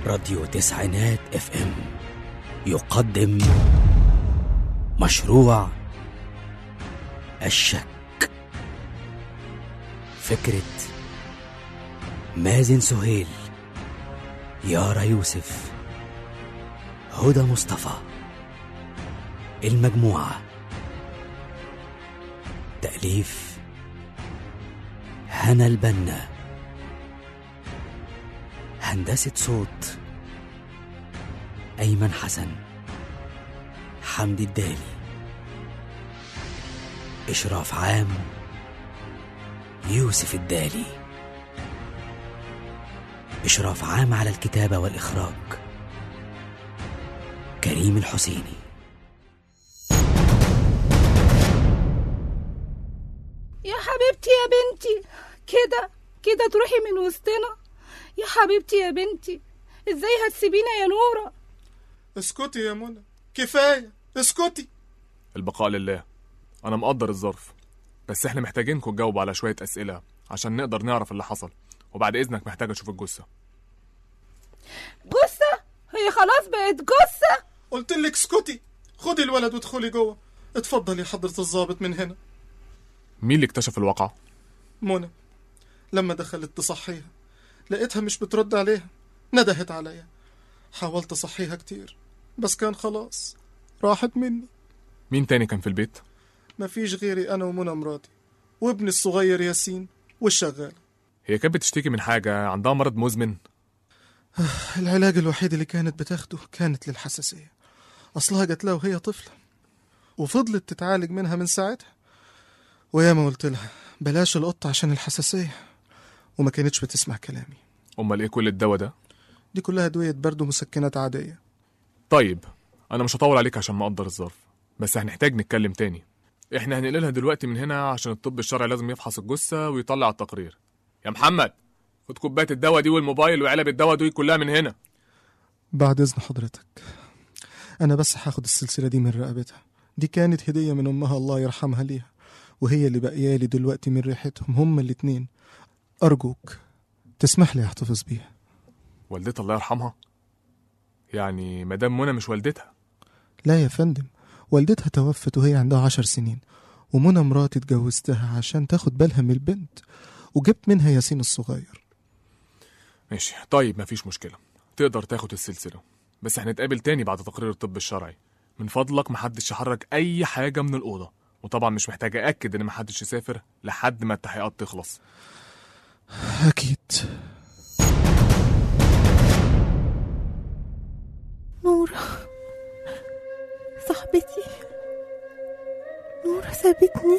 راديو تسعينات اف ام يقدم مشروع الشك. فكرة مازن سهيل، يارا يوسف، هدى مصطفى. المجموعة. تأليف هنا البنا. هندسة صوت أيمن حسن، حمدي الدالي. إشراف عام يوسف الدالي. إشراف عام على الكتابة والإخراج كريم الحسيني. يا حبيبتي يا بنتي، كده تروحي من وسطنا يا حبيبتي يا بنتي. ازاي هتسيبينا يا نورة؟ اسكتي يا منى، كفاية، اسكتي. البقاء لله. انا مقدر الظرف، بس احنا محتاجينكم تجاوبوا على شوية اسئلة عشان نقدر نعرف اللي حصل، وبعد اذنك محتاج اشوف الجثة. جثة؟ هي خلاص بقت جثة؟ قلتلك اسكتي. خدي الولد وادخلي جوه. اتفضلي حضرة الضابط من هنا. مين اللي اكتشف الواقعة؟ منى. لما دخلت تصحيها لقيتها مش بترد عليها، ندهت عليا، حاولت اصحيها كتير بس كان خلاص راحت مني. مين تاني كان في البيت؟ مفيش غيري انا ومنى مراتي وابني الصغير ياسين والشغالة. هي كانت بتشتكي من حاجة؟ عندها مرض مزمن؟ العلاج الوحيد اللي كانت بتاخده كانت للحساسية، اصلها جات لها وهي طفلة وفضلت تتعالج منها من ساعتها، وياما قلت لها بلاش القط عشان الحساسية وما كانتش بتسمع كلامي. امال ايه كل الدواء ده؟ دي كلها ادوية برد ومسكنات عادية. طيب انا مش هطول عليك عشان ما اقدر الظرف، بس هنحتاج نتكلم تاني. احنا هننقلها دلوقتي من هنا عشان الطب الشرعي لازم يفحص الجثة ويطلع التقرير. يا محمد خد كوباية الدواء دي والموبايل وعلب الدواء دي كلها من هنا. بعد اذن حضرتك، انا بس هاخد السلسلة دي من رقبتها، دي كانت هدية من امها الله يرحمها ليها، وهي اللي بقيالي دلوقتي من ريحتهم هما الاتنين. ارجوك تسمح لي احتفظ بيها. والدتها الله يرحمها؟ يعني مدام منى مش والدتها؟ لا يا فندم، والدتها توفت وهي عندها 10 سنين، ومنى مراتي اتجوزتها عشان تاخد بالها من البنت، وجبت منها ياسين الصغير. ماشي طيب مفيش مشكلة، تقدر تاخد السلسلة، بس هنتقابل تاني بعد تقرير الطب الشرعي. من فضلك محدش يحرك اي حاجة من الأوضة، وطبعا مش محتاج أأكد ان محدش يسافر لحد ما التحقيقات تخلص. اكيد. نورة صاحبتي، نورة سابتني،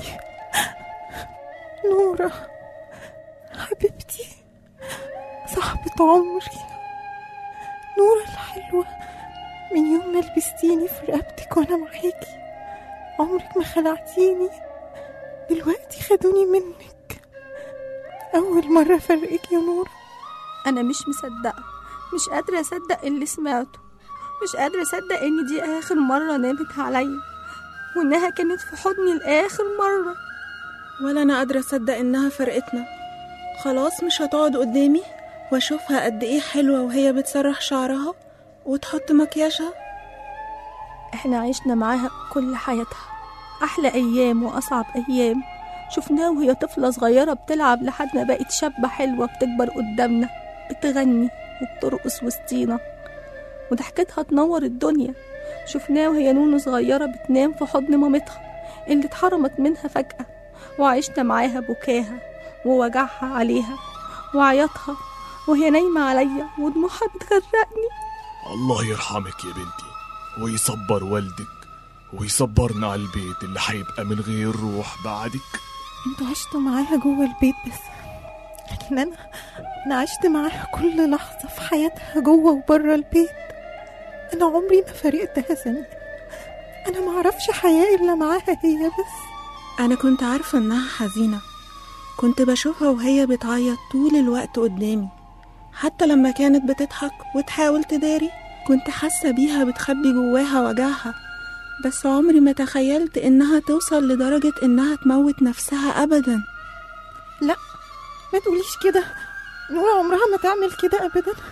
نورة حبيبتي، صاحبة عمري، نورة الحلوة. من يوم ما لبستيني في رقبتك وانا معاكي عمرك ما خلعتيني، دلوقتي خدوني منك. اول مرة فرقك يا نورة. انا مش مصدقة، مش قادرة اصدق اللي سمعته، مش قادرة اصدق ان دي اخر مرة نامت عليا، وانها كانت في حضني لاخر مرة. ولا انا قادرة اصدق انها فرقتنا. خلاص مش هتقعد قدامي واشوفها قد ايه حلوة وهي بتسرح شعرها وتحط مكياجها. احنا عشنا معاها كل حياتها، احلى ايام واصعب ايام. شفناها وهي طفلة صغيرة بتلعب لحد ما بقت شابة حلوة بتكبر قدامنا، بتغني وبترقص وسطينا، وضحكتها تنور الدنيا. شفناها وهي نونو صغيرة بتنام في حضن مامتها اللي اتحرمت منها فجأة، وعشنا معاها بكاها ووجعها عليها وعياطها وهي نايمة عليا ودموعها بتغرقني. الله يرحمك يا بنتي ويصبر والدك ويصبرنا على البيت اللي هيبقى من غير روح بعدك. انتوا عشتوا معاها جوه البيت بس، لكن انا عشت معاها كل لحظة في حياتها جوه وبره البيت. انا عمري ما فرقتها ثانية، انا ما اعرفش حياة الا معاها هي بس. انا كنت عارفة انها حزينة، كنت بشوفها وهي بتعيط طول الوقت قدامي، حتى لما كانت بتضحك وتحاول تداري كنت حاسة بيها بتخبي جواها وجعها، بس عمري ما تخيلت انها توصل لدرجة انها تموت نفسها ابدا. لا ما تقوليش كده، نورة عمرها ما تعمل كده ابدا.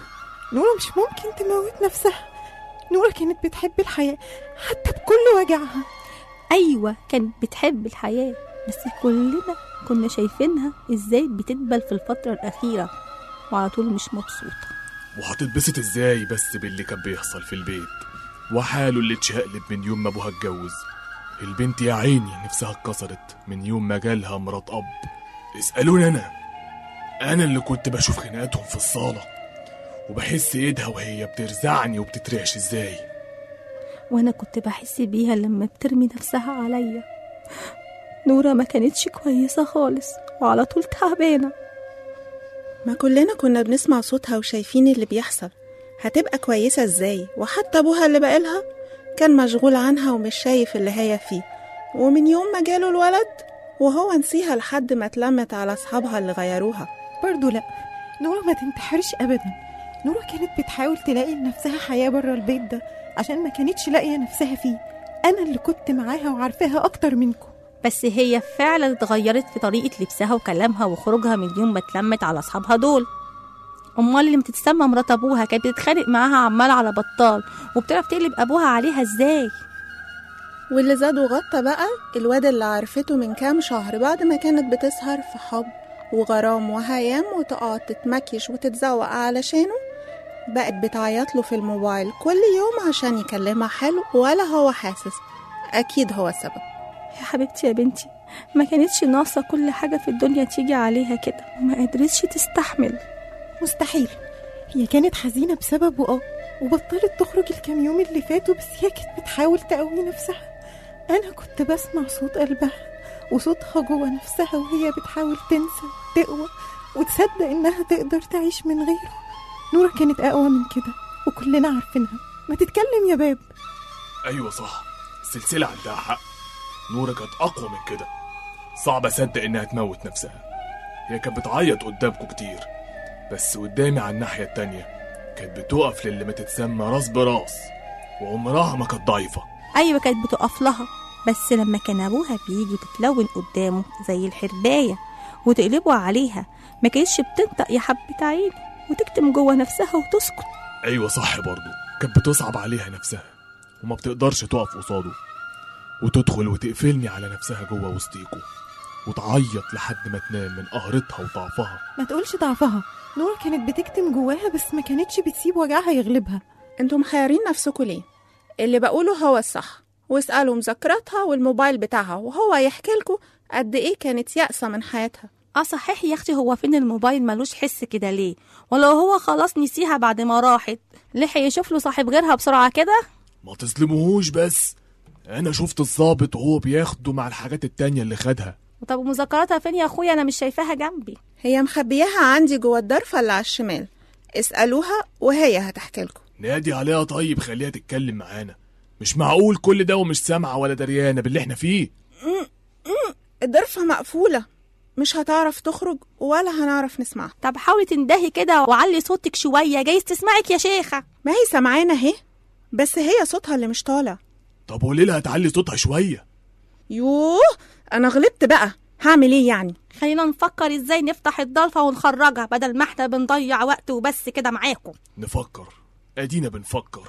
نورة مش ممكن تموت نفسها. نورة كانت بتحب الحياة حتى بكل وجعها. أيوة كانت بتحب الحياة، بس كلنا كنا شايفينها ازاي بتدبل في الفترة الأخيرة وعلى طول مش مبسوطة. وهتتبسط ازاي بس باللي كان بيحصل في البيت وحاله اللي اتشقلب من يوم ما ابوها اتجوز. البنت يا عيني نفسها اتكسرت من يوم ما جالها مرات اب. اسألوني انا اللي كنت بشوف خناقاتهم في الصالة وبحس ايدها وهي بترزعني وبتترعش ازاي، وانا كنت بحس بيها لما بترمي نفسها عليا. نورة ما كانتش كويسة خالص وعلى طول تعبانة. ما كلنا كنا بنسمع صوتها وشايفين اللي بيحصل. هتبقى كويسة ازاي؟ وحتى ابوها اللي بقالها كان مشغول عنها ومش شايف اللي هي فيه، ومن يوم ما جاله الولد وهو نسيها لحد ما اتلمت على اصحابها اللي غيروها. برضو لا، نورة ما تنتحرش ابدا. نورة كانت بتحاول تلاقي لنفسها حياة برا البيت ده عشان ما كانتش لاقية نفسها فيه. انا اللي كنت معاها وعارفاها اكتر منكم. بس هي فعلا اتغيرت في طريقة لبسها وكلامها وخروجها من يوم ما اتلمت على اصحابها دول. امال اللي بتتسمى مرات ابوها كانت بتتخانق معاها عمال على بطال وبتعرف تقلب ابوها عليها ازاي. واللي زاد وغطى بقى الواد اللي عرفته من كام شهر بعد ما كانت بتسهر في حب وغرام وهيام وتقعد تتمكيش وتتزوق علشانه، بقت بتعيط له في الموبايل كل يوم عشان يكلمها حلو ولا هو حاسس. اكيد هو السبب. يا حبيبتي يا بنتي، ما كانتش ناقصة كل حاجة في الدنيا تيجي عليها كده وما قدرتش تستحمل. مستحيل. هي كانت حزينة بسببه وبطلت تخرج الكام يوم اللي فاتوا، بس هي كانت بتحاول تقوي نفسها. أنا كنت بسمع صوت قلبها وصوتها جوه نفسها وهي بتحاول تنسى وتقوى وتصدق إنها تقدر تعيش من غيره. نورة كانت أقوى من كده وكلنا عارفينها. ما تتكلم يا باب. ايوه صح، السلسلة عندها حق. نورة كانت اقوى من كده. صعب اصدق انها تموت نفسها. هي كانت بتعيط قدامكم كتير، بس قدامي على الناحية التانية كانت بتقف للي ما تتسمى راس براس، وعمرها ما كانت ضعيفة. أيوة كانت بتقف لها، بس لما كان أبوها بيجي تتلون قدامه زي الحرباية وتقلبه عليها ما كانتش بتنطق يا حبة عيني وتكتم جوه نفسها وتسكت. أيوة صح، برضو كانت بتصعب عليها نفسها وما بتقدرش تقف قصاده، وتدخل وتقفلني على نفسها جوه وسطيكوا وتعيط لحد ما تنام من قهرتها وضعفها. ما تقولش ضعفها، نورة كانت بتكتم جواها بس ما كانتش بتسيب وجعها يغلبها. انتم محيرين نفسكم ليه؟ اللي بقوله هو الصح، واسألوا مذكراتها والموبايل بتاعها وهو يحكي لكم قد ايه كانت يأسة من حياتها. صحيح يا اختي، هو فين الموبايل ملوش حس كده ليه؟ ولو هو خلاص نسيها بعد ما راحت لحق يشوف له صاحب غيرها بسرعة كده؟ ما تظلموهوش، بس انا شفت الضابط وهو بياخده مع الحاجات التانية اللي خدها. طب ومذكراتها فين يا اخويا؟ انا مش شايفاها جنبي. هي مخبياها عندي جوه الضرفة اللي على الشمال، اسألوها وهي هتحكي لكم. نادي عليها طيب، خليها تتكلم معانا. مش معقول كل ده ومش سامعة ولا دريانة باللي احنا فيه. الضرفة مقفولة، مش هتعرف تخرج ولا هنعرف نسمعها. طب حاولي تندهي كده وعلي صوتك شوية، جايز تسمعك يا شيخة. ما هي سمعانا اهي، بس هي صوتها اللي مش طالع. طب قولي لها تعلي صوتها شوية. يوه انا غلبت بقى، هعمل ايه يعني؟ خلينا نفكر ازاي نفتح الضلفة ونخرجها بدل ما احنا بنضيع وقت وبس كده معاكم. نفكر، ادينا بنفكر.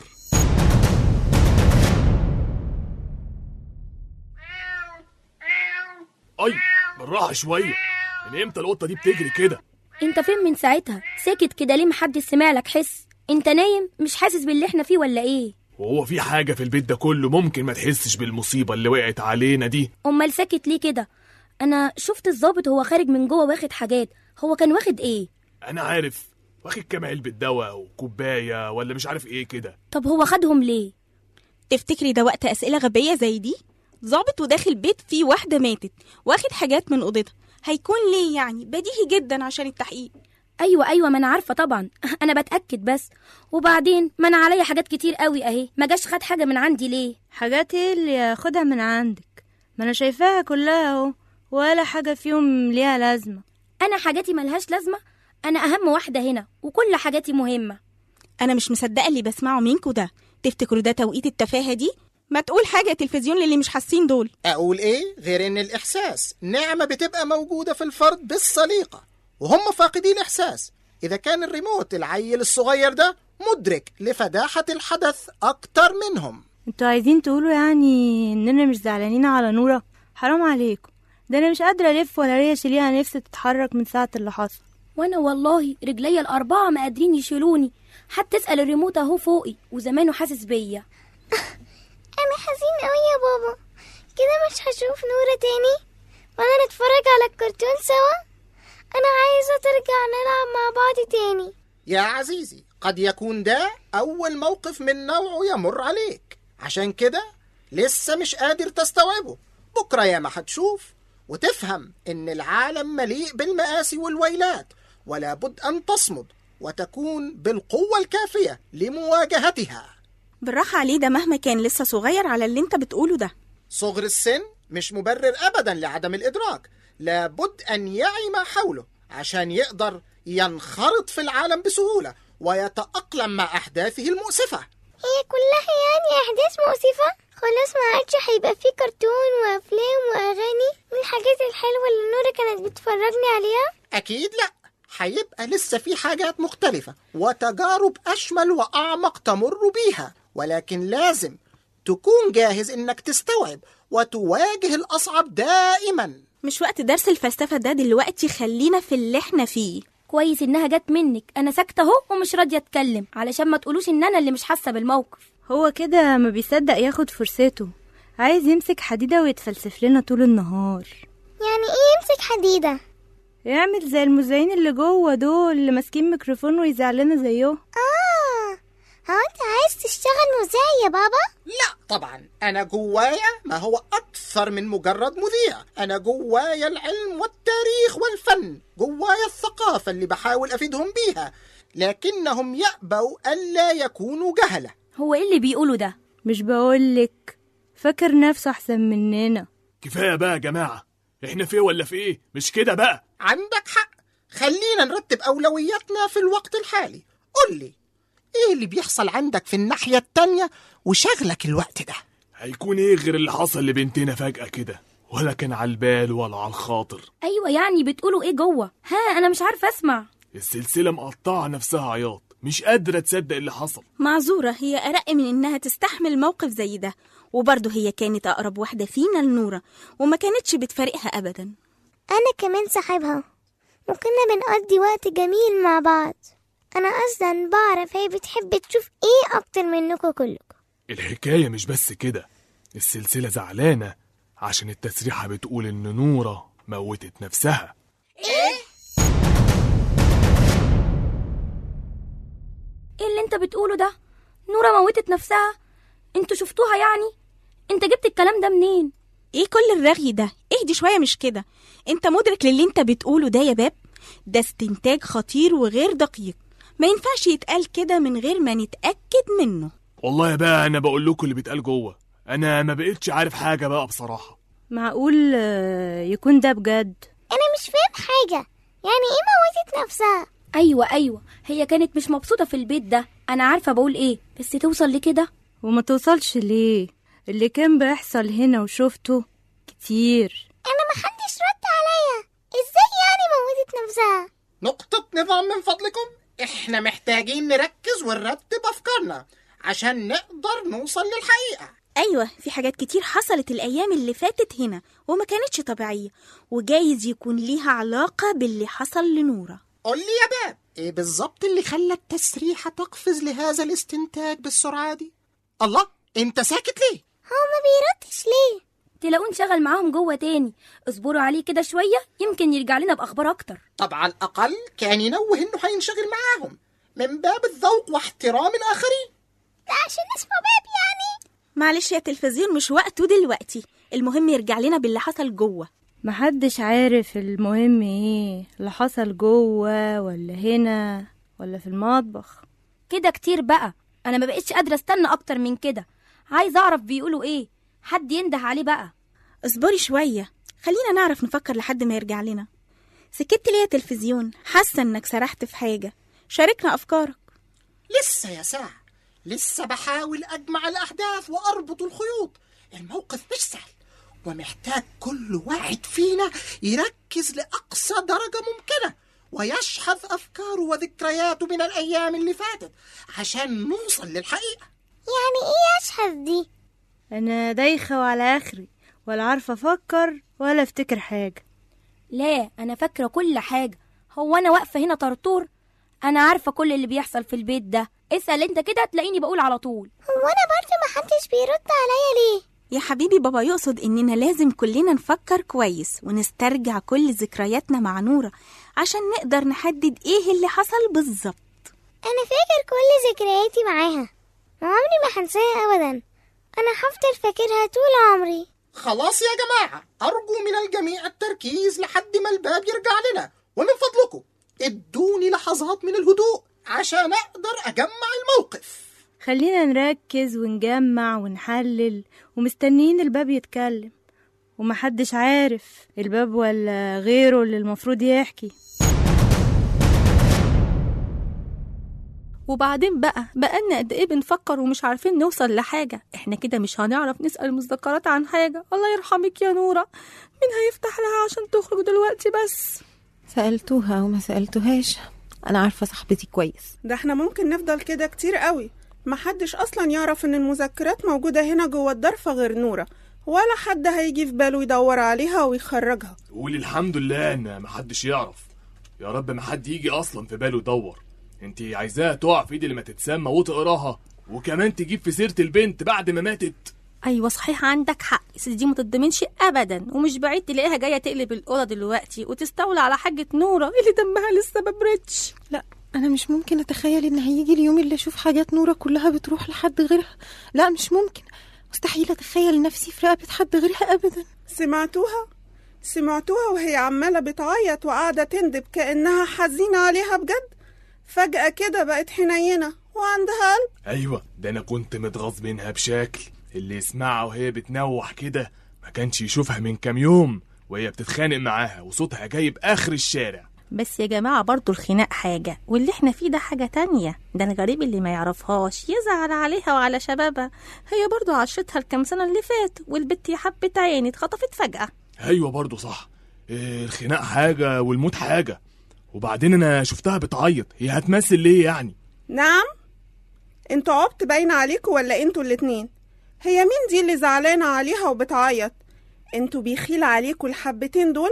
اي بالراحة شوية، من امتى القطة دي بتجري كده؟ انت فين من ساعتها؟ ساكت كده ليه؟ محدش سمع لك حس؟ انت نايم مش حاسس باللي احنا فيه ولا ايه؟ وهو في حاجة في البيت ده كله ممكن ما تحسش بالمصيبة اللي وقعت علينا دي؟ امال ساكت ليه كده؟ انا شفت الضابط وهو خارج من جوه واخد حاجات. هو كان واخد ايه؟ انا عارف، واخد كام علبة دواء وكوباية ولا مش عارف ايه كده. طب هو خدهم ليه؟ تفتكري ده وقت أسئلة غبية زي دي؟ ضابط وداخل بيت فيه واحدة ماتت واخد حاجات من أوضتها، هيكون ليه يعني؟ بديهي جدا عشان التحقيق. ايوه ما انا عارفه طبعا، انا بتاكد بس. وبعدين ما انا عليا حاجات كتير قوي اهي، ما جاش خد حاجه من عندي ليه؟ حاجات ايه اللي ياخدها من عندك؟ ما انا شايفاها كلها اهو، ولا حاجه فيهم ليها لازمه. انا حاجاتي ملهاش لازمه؟ انا اهم واحده هنا وكل حاجاتي مهمه. أنا مش مصدقة اللي بسمعه منكوا ده. تفتكروا ده توقيت التفاهة دي؟ ما تقول حاجة يا تلفزيون للي مش حاسين دول. أقول إيه غير إن الإحساس نعمة بتبقى موجودة في الفرد بالسليقة، وهم فاقدين الإحساس. إذا كان الريموت العيل الصغير ده مدرك لفداحة الحدث أكتر منهم. انتوا عايزين تقولوا يعني اننا مش زعلانين على نورة؟ حرام عليكم، ده انا مش قادرة الف ولا ريش ليها نفسي تتحرك من ساعة اللي حصل. وانا والله رجليا ال4 ما قادرين يشيلوني، حتى اسأل الريموت اهو فوقي وزمانه حاسس بيا. انا حزين قوي يا بابا، كده مش هشوف نورة تاني ولا نتفرج على الكرتون سوا. انا عايزة ترجع نلعب مع بعض تاني. يا عزيزي، قد يكون ده أول موقف من نوعه يمر عليك، عشان كده لسه مش قادر تستوعبه. بكرة ياما هتشوف وتفهم إن العالم مليء بالمآسي والويلات، ولا بد أن تصمد وتكون بالقوة الكافية لمواجهتها. بالراحة عليه، ده مهما كان لسه صغير على اللي انت بتقوله ده. صغر السن مش مبرر أبدا لعدم الإدراك، لابد أن يعي ما حوله عشان يقدر ينخرط في العالم بسهولة ويتأقلم مع أحداثه المؤسفة. هي كلها يعني أحداث مؤسفة؟ خلاص ما عادش هيبقى فيه كرتون وأفلام وأغاني من الحاجات الحلوة اللي نورة كانت بتفرجني عليها؟ أكيد لأ، هيبقى لسه في حاجات مختلفة وتجارب أشمل وأعمق تمر بيها، ولكن لازم تكون جاهز إنك تستوعب وتواجه الأصعب دائما. مش وقت درس الفلسفة ده دلوقتي، خلينا في اللي احنا فيه. كويس انها جت منك، انا ساكته اهو ومش راضيه اتكلم علشان ما تقولوش ان انا اللي مش حاسه بالموقف. هو كده ما بيصدق ياخد فرصته، عايز يمسك حديدة ويتفلسف لنا طول النهار. يعني ايه يمسك حديدة؟ يعمل زي المذيعين اللي جوه دول اللي ماسكين ميكروفون ويزعلنا زيه. هو انت عايز تشتغل مذيع يا بابا؟ لا طبعا، أنا جوايا ما هو أكثر من مجرد مذيع. أنا جوايا العلم والتاريخ والفن، جوايا الثقافة اللي بحاول أفيدهم بيها، لكنهم يأبوا ألا يكونوا جهلة. هو ايه اللي بيقوله ده؟ مش بقولك فاكر نفسه أحسن مننا. كفاية بقى يا جماعة، احنا في ولا في ايه؟ مش كده بقى. عندك حق، خلينا نرتب أولوياتنا في الوقت الحالي. قل لي ايه اللي بيحصل عندك في الناحية التانية وشغلك الوقت ده؟ هيكون ايه غير اللي حصل لبنتنا فجأة كده؟ ولا كان على البال ولا على الخاطر. ايوه يعني بتقولوا ايه جوه؟ انا مش عارفه اسمع. السلسلة مقطعة نفسها عياط، مش قادرة تصدق اللي حصل. معذورة، هي أرق من إنها تستحمل موقف زي ده، وبرضه هي كانت أقرب واحدة فينا لنورة وما كانتش بتفارقها أبدا. أنا كمان صاحبها وكنا بنقضي وقت جميل مع بعض. أنا أصلا بعرف هي بتحب تشوف إيه أكتر منكم كلكم. الحكاية مش بس كده، السلسلة زعلانة عشان التسريحة بتقول إن نورة موتت نفسها. ايه اللي انت بتقوله ده؟ نورة موتت نفسها؟ انتوا شفتوها يعني؟ انت جبت الكلام ده منين؟ ايه كل الرغي ده؟ اهدي شوية، مش كده. انت مدرك للي انت بتقوله ده يا باب؟ ده استنتاج خطير وغير دقيق، ما ينفعش يتقال كده من غير ما نتأكد منه. والله يا بقى أنا بقول لكم اللي بيتقال جوه، أنا ما بقيتش عارف حاجة بقى بصراحة. معقول يكون ده بجد؟ أنا مش فاهم حاجة، يعني إيه موتت نفسها؟ ايوه هي كانت مش مبسوطة في البيت ده، انا عارفة بقول ايه، بس توصل لكده؟ وما توصلش ليه؟ اللي كان بيحصل هنا وشفته كتير. أنا محدش رد عليا، إزاي يعني موتت نفسها؟ نقطة نظام من فضلكم، إحنا محتاجين نركز ونرتب أفكارنا عشان نقدر نوصل للحقيقة. أيوة، في حاجات كتير حصلت الأيام اللي فاتت هنا وما كانتش طبيعية، وجايز يكون ليها علاقة باللي حصل لنورة. قول لي يا باب، إيه بالظبط اللي خلى التسريحة تقفز لهذا الاستنتاج بالسرعة دي؟ الله، أنت ساكت ليه؟ هو ما بيردش ليه؟ تلاقون شغل معاهم جوه تاني، اصبروا عليه كده شوية يمكن يرجع لنا بأخبار أكتر. طب على الأقل كان ينوه إنه هينشغل معاهم من باب الذوق واحترام الآخرين. ده عشان اسمه باب يعني؟ معلش يا تلفزيون، مش وقته دلوقتي، المهم يرجع لنا باللي حصل جوه. محدش عارف المهم ايه اللي حصل جوه ولا هنا ولا في المطبخ. كده كتير بقى، أنا ما بقيتش قادرة استنى أكتر من كده، عايز أعرف بيقولوا إيه، حد ينده عليه بقى. اصبري شوية، خلينا نعرف نفكر لحد ما يرجع لنا. سكت ليه يا تلفزيون؟ حاسة انك سرحت في حاجة، شاركنا أفكارك. لسه يا ساعة، لسه بحاول أجمع الأحداث وأربط الخيوط. الموقف مش سهل ومحتاج كل واحد فينا يركز لأقصى درجة ممكنة ويشحذ أفكاره وذكرياته من الأيام اللي فاتت عشان نوصل للحقيقة. يعني إيه يشحذ دي؟ انا دايخه وعلى اخري، ولا عارفه افكر ولا افتكر حاجه. لا، أنا فاكرة كل حاجة. هو أنا واقفة هنا طرطور؟ أنا عارفة كل اللي بيحصل في البيت ده. اسأل أنت كده تلاقيني بقول على طول. هو أنا برضه محدش بيرد عليا ليه؟ يا حبيبي بابا يقصد إننا لازم كلنا نفكر كويس ونسترجع كل ذكرياتنا مع نورة عشان نقدر نحدد إيه اللي حصل بالظبط. أنا فاكر كل ذكرياتي معاها، وعمري ما هنساها أبدا. أنا هفضل فاكرها طول عمري. خلاص يا جماعة، أرجو من الجميع التركيز لحد ما الباب يرجع لنا، ومن فضلكم ادوني لحظات من الهدوء عشان أقدر أجمع الموقف. خلينا نركز ونجمع ونحلل، ومستنيين الباب يتكلم، ومحدش عارف الباب ولا غيره اللي المفروض يحكي. وبعدين بقالنا قد ايه بنفكر ومش عارفين نوصل لحاجة. احنا كده مش هنعرف نسأل المذكرات عن حاجة. الله يرحمك يا نورة، مين هيفتح لها عشان تخرج دلوقتي؟ بس سألتوها وما سألتوهاش، أنا عارفة صاحبتي كويس. ده احنا ممكن نفضل كده كتير قوي، محدش أصلا يعرف إن المذكرات موجودة هنا جوه الضرفة غير نورة، ولا حد هيجي في باله يدور عليها ويخرجها. قولي الحمد لله ان محدش يعرف. يا رب ما حد يجي اصلا في باله يدور. انتي عايزاها تقع في ايد اللي ما تتسمى وتقراها، وكمان تجيب في سيرة البنت بعد ما ماتت. ايوه صحيح، عندك حق. بس دي ما تضمنش ابدا، ومش بعيد تلاقيها جايه تقلب الاوضه دلوقتي وتستولى على حاجه نوره اللي دمها لسه ما برتش. لا، أنا مش ممكن أتخيل إن هيجي اليوم اللي أشوف حاجات نورة كلها بتروح لحد غيرها. لا، مش ممكن، مستحيل أتخيل نفسي في رقبة حد غيرها أبدا. سمعتوها وهي عمالة بتعيط وقاعدة تندب كأنها حزينة عليها بجد. فجأة كده بقت حنينة وعندها قلب. ايوه، ده انا كنت متغاظ منها بشكل اللي يسمعها وهي بتنوح كده ما كانش يشوفها من كام يوم وهي بتتخانق معاها وصوتها جايب اخر الشارع. بس يا جماعة برضو الخناق حاجة واللي احنا فيه ده حاجة تانية. ده الغريب اللي ما يعرفهاش يزعل عليها وعلى شبابها. هي برضو عشتها الكام سنة اللي فات، والبت يا حبة عيني اتخطفت فجأة. ايوه برضو صح، الخناق حاجة والموت حاجة. وبعدين انا شفتها بتعيط، هي هتمثل ليه يعني؟ نعم، انتوا عبط باين عليكوا ولا انتوا الاتنين؟ هي مين دي اللي زعلانة عليها وبتعيط؟ انتوا بيخيل عليكوا الحبتين دول؟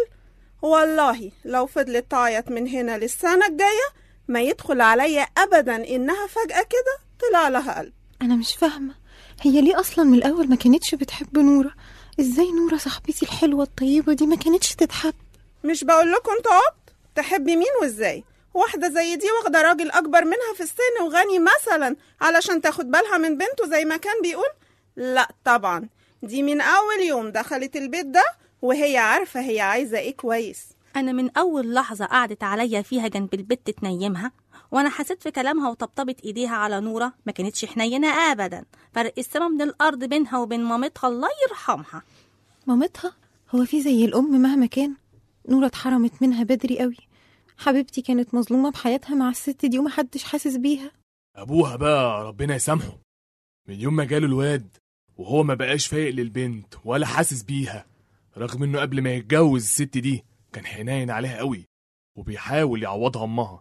والله لو فضلت تعيط من هنا للسنة الجاية ما يدخل عليا أبدا إنها فجأة كده طلع لها قلب. أنا مش فاهمة، هي ليه أصلا من الأول ما كانتش بتحب نورة؟ إزاي نورة صاحبتي الحلوة الطيبة دي ما كانتش تتحب؟ مش بقول لكم انتوا عبط؟ تحبي مين وإزاي؟ واحدة زي دي واخدة راجل أكبر منها في السن وغني مثلا علشان تاخد بالها من بنته زي ما كان بيقول؟ لا طبعا، دي من أول يوم دخلت البيت ده وهي عارفة هي عايزة ايه كويس. انا من اول لحظة قعدت عليا فيها جنب البت تنيمها، وانا حسيت في كلامها وطبطبت ايديها على نورة ما كانتش حنينة ابدا. فرق السما من الارض بينها وبين مامتها الله يرحمها. مامتها؟ هو في زي الأم مهما كان؟ نورة اتحرمت منها بدري قوي. حبيبتي كانت مظلومة بحياتها مع الست دي ومحدش حاسس بيها. ابوها بقى ربنا يسامحه، من يوم ما جاله الواد وهو ما بقاش فايق للبنت ولا حاسس بيها، رغم انه قبل ما يتجوز الست دي كان حنين عليها قوي وبيحاول يعوضها امها،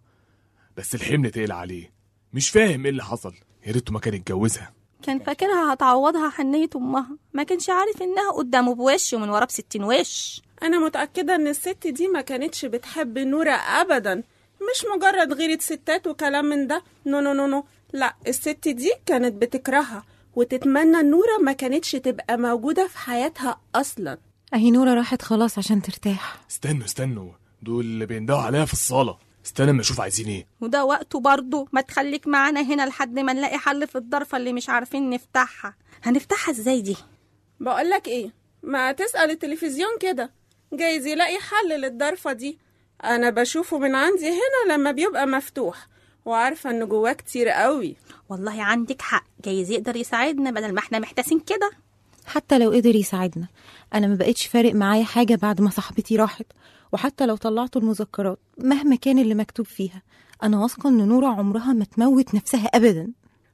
بس الحمل تقل عليه. مش فاهم ايه اللي حصل، يا ريته ما كان يتجوزها. كان فاكرها هتعوضها حنية امها، ما كانش عارف انها قدامه بوش ومن ورا ب60 وش. انا متأكدة ان الست دي ما كانتش بتحب نورة ابدا، مش مجرد غيرة ستات وكلام من ده. نو نو نو نو، لا، الست دي كانت بتكرهها وتتمنى نورة ما كانتش تبقى موجودة في حياتها اصلا. اهي نورة راحت خلاص عشان ترتاح. استنوا دول اللي بيندهوا عليها في الصالة، استنى ما اشوف عايزين ايه. وده وقته برضه، ما تخليك معانا هنا لحد ما نلاقي حل في الضرفة اللي مش عارفين نفتحها. هنفتحها ازاي دي؟ بقولك ايه، ما تسأل التلفزيون كده، جايز يلاقي حل للضرفة دي. انا بشوفه من عندي هنا لما بيبقى مفتوح، وعارفة ان جواه كتير قوي. والله عندك حق، جايز يقدر يساعدنا بدل ما احنا محتاسين كده. حتى لو قدر يساعدنا انا ما بقتش فارق معايا حاجة بعد ما صاحبتي راحت. وحتى لو طلعتوا المذكرات مهما كان اللي مكتوب فيها، انا واثقة ان نورة عمرها ما تموت نفسها ابدا.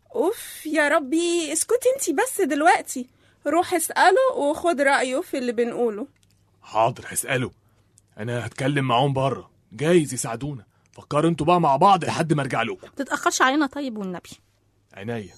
اوف يا ربي، اسكتي انتي بس دلوقتي، روح اسأله وخد رأيه في اللي بنقوله. حاضر هسأله، انا هتكلم معاهم بره، جايز يساعدونا. فكروا انتوا بقى مع بعض لحد ما ارجع لكم. متتأخرش علينا طيب والنبي. عينيا.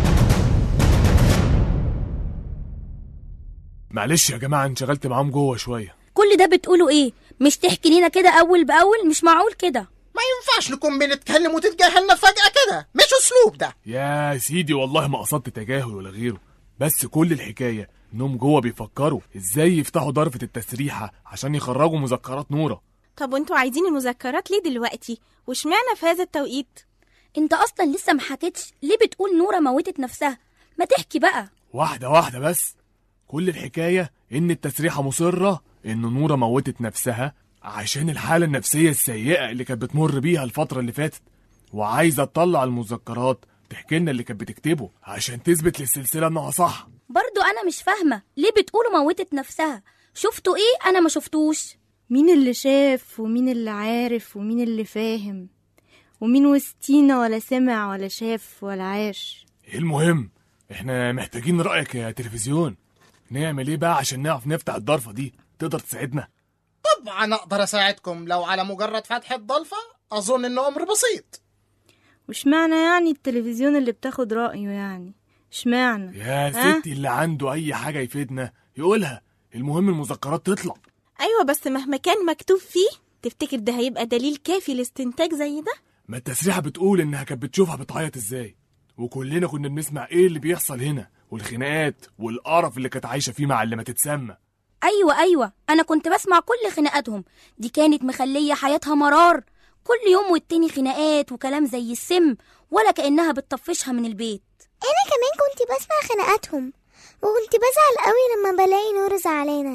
معلش يا جماعة انشغلت معاهم جوه شوية. كل ده بتقولوا ايه؟ مش تحكي لنا كده اول باول؟ مش معقول كده. ما ينفعش نكون بنتكلم وتتجاهلنا فجأة كده، مش اسلوب ده. يا سيدي والله ما قصدت تجاهل ولا غيره، بس كل الحكاية انهم جوه بيفكروا ازاي يفتحوا ضرفة التسريحة عشان يخرجوا مذكرات نورة. طب وانتوا عايزين المذكرات ليه دلوقتي؟ واشمعنى في هذا التوقيت؟ انت اصلا لسه ما حكيتش ليه بتقول نورة موتت نفسها؟ ما تحكي بقى. واحدة واحدة بس. كل الحكاية ان التسريحة مصرة ان نورة موتت نفسها عشان الحالة النفسية السيئة اللي كانت بتمر بيها الفترة اللي فاتت، وعايزة تطلع المذكرات تحكي لنا اللي كانت بتكتبه عشان تثبت للسلسلة انها صح. برضو انا مش فاهمة ليه بتقولوا موتت نفسها؟ شفتوا ايه انا ما شفتوش؟ مين اللي شاف ومين اللي عارف ومين اللي فاهم ومين وسطينا ولا سمع ولا شاف ولا عاش؟ المهم احنا محتاجين رأيك يا تلفزيون. نعمل ايه بقى عشان نعرف نفتح الضرفة دي؟ تقدر تساعدنا؟ طبعا اقدر اساعدكم لو على مجرد فتح الضلفة. اظن انه امر بسيط. واشمعنى يعني التلفزيون اللي بتاخد رأيه يعني؟ اشمعنى؟ يا ستي اللي عنده اي حاجة يفيدنا يقولها، المهم المذكرات تطلع. ايوه بس مهما كان مكتوب فيه تفتكر ده هيبقى دليل كافي لاستنتاج زي ده؟ ما التسريحة بتقول انها كانت بتشوفها بتعيط ازاي، وكلنا كنا بنسمع ايه اللي بيحصل هنا، والخناقات والقرف اللي كانت عايشة فيه مع اللي ما تتسمى. ايوه انا كنت بسمع كل خناقاتهم دي، كانت مخلية حياتها مرار. كل يوم والتاني خناقات وكلام زي السم، ولا كأنها بتطفشها من البيت. انا كمان كنت بسمع خناقاتهم وكنت بزعل قوي لما بلاقي نور زعلانة.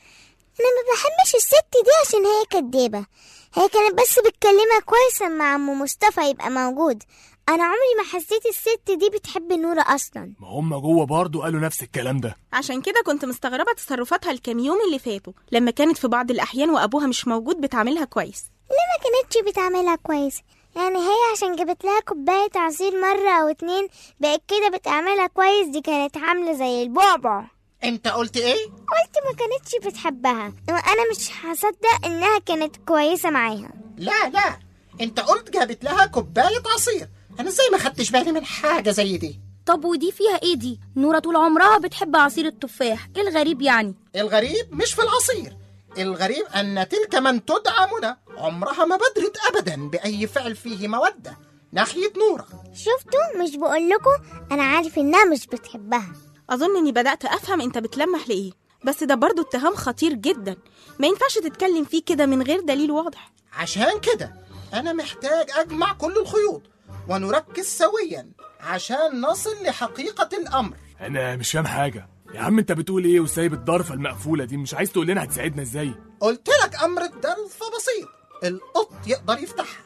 انا ما بحبش الست دي عشان هي كدابة. هي كانت بس بتكلمها كويس لما عم مصطفى يبقى موجود. انا عمري ما حسيت الست دي بتحب نورة اصلا. ما هم جوه برضو قالوا نفس الكلام ده. عشان كده كنت مستغربة تصرفاتها الكام يوم اللي فاتوا لما كانت في بعض الأحيان وأبوها مش موجود بتعاملها كويس. ليه ما كانتش بتعملها كويس؟ يعني هي عشان جابت لها كوباية عصير مرة أو 2 بقت كده بتعملها كويس؟ دي كانت عاملة زي البعبع. انت قلت ايه؟ قلت ما كانتش بتحبها، وانا مش هصدق انها كانت كويسة معاها. لا انت قلت جابت لها كوباية عصير. انا ازاي ما خدتش بالي من حاجة زي دي؟ طب ودي فيها ايه دي؟ نورة طول عمرها بتحب عصير التفاح، ايه الغريب يعني؟ الغريب مش في العصير، الغريب ان تلك من تدعى منى عمرها ما بدرت ابدا باي فعل فيه مودة ناحية نورة. شفتوا؟ مش بقولكوا انا عارف انها مش بتحبها. أظن إني بدأت أفهم أنت بتلمح لإيه، بس ده برضو اتهام خطير جدا، ما ينفعش تتكلم فيه كده من غير دليل واضح. عشان كده أنا محتاج أجمع كل الخيوط ونركز سويا عشان نصل لحقيقة الأمر. أنا مش فاهم حاجة يا عم، أنت بتقول إيه وسايب الضرفة المقفولة دي؟ مش عايز تقول لنا هتساعدنا إزاي؟ قلت لك أمر الضرفة بسيط، القط يقدر يفتحها.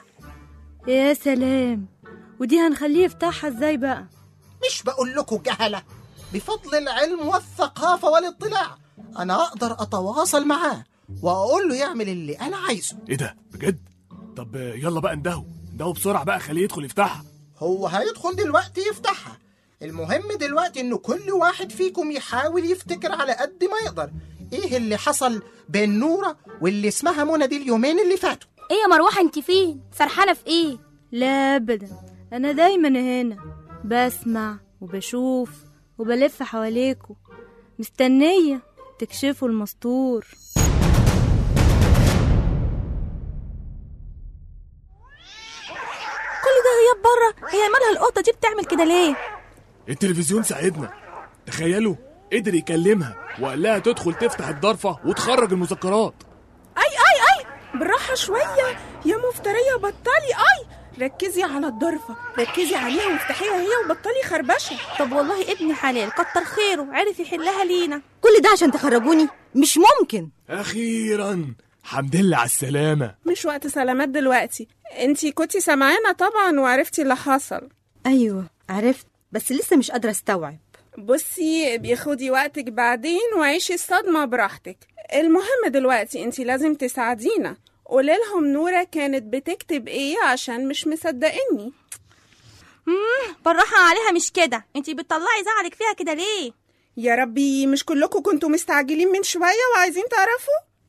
يا سلام، ودي هنخليه يفتحها إزاي بقى؟ مش بقول لكم جهلة، بفضل العلم والثقافة والاطلاع أنا أقدر أتواصل معاه وأقول له يعمل اللي أنا عايزه. إيه ده بجد؟ طب يلا بقى ندهه بسرعة بقى، خليه يدخل يفتحها. هو هيدخل دلوقتي يفتحها. المهم دلوقتي إنه كل واحد فيكم يحاول يفتكر على قد ما يقدر إيه اللي حصل بين نورة واللي اسمها منى دي اليومين اللي فاتوا. إيه يا مروحة انت فين؟ سرحانة في إيه؟ لا أبدا، أنا دايما هنا بسمع وبشوف وبلف حواليكوا، مستنية تكشفوا المستور. كل ده غياب بره، هي مالها القطة دي بتعمل كده ليه؟ التلفزيون ساعدنا. تخيلوا قدر يكلمها وقال لها تدخل تفتح الضرفة وتخرج المذكرات. أي بالراحة شوية يا مفترية، بطلي. ركزي على الضرفة، ركزي عليها وافتحيها هي وبطلي خربشة. طب والله ابن حلال كتر خيره عرف يحلها لينا. كل ده عشان تخرجوني؟ مش ممكن. أخيرا حمد لله على السلامة. مش وقت سلامات دلوقتي، انتي كنتي سمعانة طبعا وعرفتي اللي حصل. أيوة عرفت، بس لسه مش قادرة استوعب. بصي بياخدي وقتك بعدين وعيشي الصدمة براحتك. المهم دلوقتي انتي لازم تساعدينا. قولي لهم نورة كانت بتكتب ايه عشان مش مصدقيني. بالراحة عليها مش كده، انتي بتطلعي زعلك فيها كده ليه؟ يا ربي، مش كلكم كنتوا مستعجلين من شوية وعايزين تعرفوا؟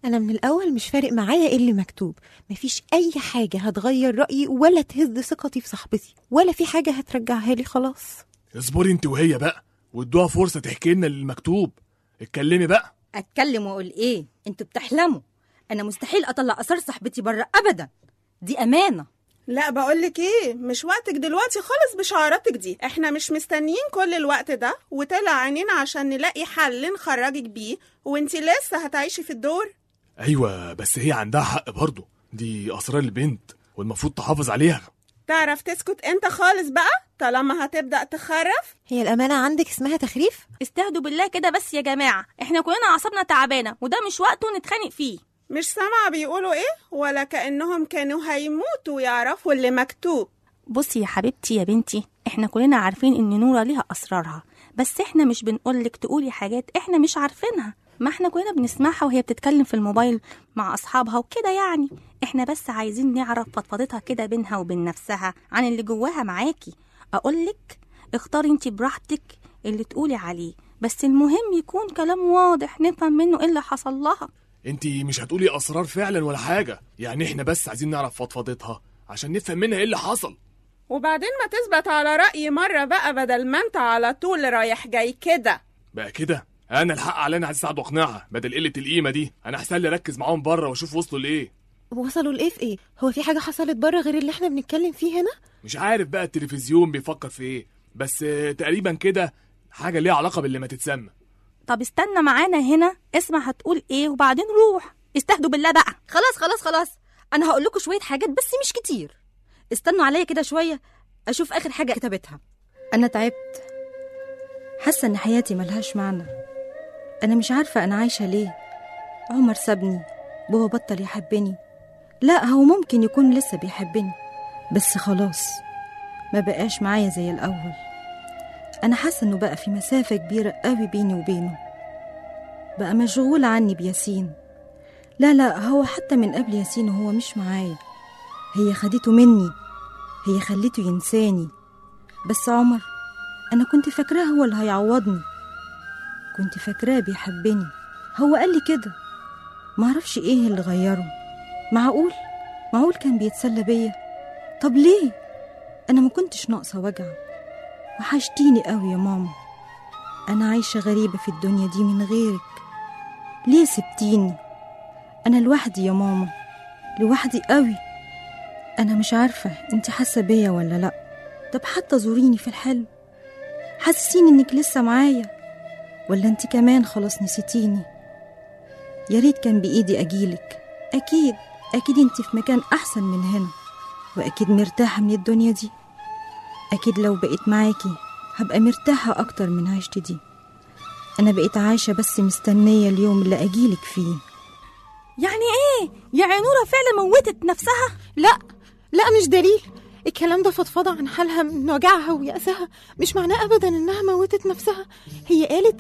أنا من الأول مش فارق معايا إيه اللي مكتوب. مفيش أي حاجة هتغير رأيي ولا تهز ثقتي في صاحبتي، ولا في حاجة هترجعها لي. خلاص اصبري انت وهي بقى وادوها فرصة تحكي لنا المكتوب. اتكلمي بقى. اتكلم واقول ايه؟ انتوا بتحلموا. انا مستحيل اطلع اثار صاحبتي بره ابدا، دي امانه. لا بقولك ايه، مش وقتك دلوقتي خالص بشعاراتك دي. احنا مش مستنيين كل الوقت ده وطلع عينينا عشان نلاقي حل نخرجك بيه وانتي لسه هتعيشي في الدور. ايوه بس هي عندها حق برضه، دي اسرار البنت والمفروض تحافظ عليها. تعرف تسكت انت خالص بقى طالما هتبدأ تخرف؟ هي الأمانة عندك اسمها تخريف؟ استهدوا بالله كده بس يا جماعة، احنا كلنا اعصابنا تعبانة وده مش وقته نتخانق فيه. مش سامعة بيقولوا ايه؟ ولا كأنهم كانوا هيموتوا يعرفوا اللي مكتوب. بصي يا حبيبتي يا بنتي، احنا كلنا عارفين ان نورة ليها اسرارها، بس احنا مش بنقولك تقولي حاجات احنا مش عارفينها. ما احنا كلنا بنسمعها وهي بتتكلم في الموبايل مع اصحابها وكده يعني. احنا بس عايزين نعرف فضفضتها كده بينها وبين نفسها عن اللي جواها معاكي. اقولك اختاري انتي براحتك اللي تقولي عليه، بس المهم يكون كلام واضح نفهم منه ايه اللي حصل لها. انتي مش هتقولي اسرار فعلا ولا حاجة، يعني احنا بس عايزين نعرف فضفضتها عشان نفهم منها ايه اللي حصل. وبعدين ما تثبت على رأي مرة بقى بدل ما انت على طول رايح جاي كده. بقى كده انا الحق علينا، عايز اساعد واقنعها بدل قلة القيمة دي. انا احسن لي اركز معاهم بره واشوف وصلوا لايه. وصلوا لايه في ايه؟ هو في حاجة حصلت بره غير اللي احنا بنتكلم فيه هنا؟ مش عارف بقى التلفزيون بيفكر في ايه، بس تقريبا كده حاجة ليها علاقة باللي ما تتسمى. طب استنى معانا هنا اسمع هتقول ايه وبعدين روح. استهدوا بالله بقى. خلاص انا هقول لكم شويه حاجات بس مش كتير. استنوا عليا كده شويه اشوف اخر حاجه كتبتها. انا تعبت، حاسه ان حياتي ملهاش معنى. انا مش عارفه انا عايشه ليه. عمر سابني، بابا بطل يحبني. لا هو ممكن يكون لسه بيحبني بس خلاص ما بقاش معايا زي الاول. انا حاسه انه بقى في مسافه كبيره قوي بيني وبينه. بقى مشغول عني بياسين. لا هو حتى من قبل ياسين وهو مش معايا. هي خدته مني، هي خليته ينساني. بس عمر انا كنت فاكراه هو اللي هيعوضني، كنت فاكراه بيحبني. هو قال لي كده، معرفش ايه اللي غيره. معقول كان بيتسلى بيا؟ طب ليه؟ انا ما كنتش ناقصه وجع. وحشتيني قوي يا ماما. انا عايشه غريبه في الدنيا دي من غيرك. ليه سبتيني؟ انا لوحدي يا ماما، لوحدي قوي. انا مش عارفه انت حاسه بيا ولا لا. طب حتى زوريني في الحلم، حسسيني انك لسه معايا، ولا انت كمان خلاص نسيتيني؟ يا ريت كان بايدي اجيلك. اكيد انت في مكان احسن من هنا، واكيد مرتاحه من الدنيا دي. اكيد لو بقيت معاكي هبقى مرتاحه اكتر من عيشتي دي. انا بقيت عايشه بس مستنيه اليوم اللي اجيلك فيه. يعني ايه؟ يعني نورة فعلا موتت نفسها؟ لا مش دليل. الكلام ده فضفضة عن حالها من وجعها ويأسها، مش معناه أبدا إنها موتت نفسها. هي قالت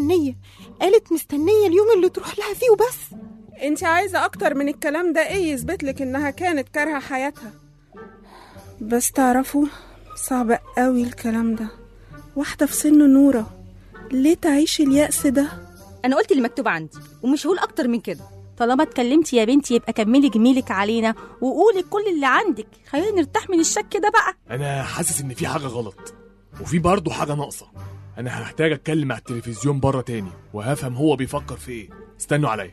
مستنية اليوم اللي تروح لها فيه وبس. انت عايزة أكتر من الكلام ده ايه يثبتلك إنها كانت كارهة حياتها؟ بس تعرفوا صعب قوي الكلام ده. واحدة في سن نورة ليه تعيش اليأس ده؟ انا قلت اللي مكتوب عندي ومش هقول اكتر من كده. طالما اتكلمتي يا بنتي يبقى كملي جميلك علينا وقولي كل اللي عندك، خلينا نرتاح من الشك ده بقى. انا حاسس ان في حاجه غلط وفي برضه حاجه ناقصه. انا هحتاج اتكلم مع التلفزيون بره تاني وهفهم هو بيفكر في ايه. استنوا عليا.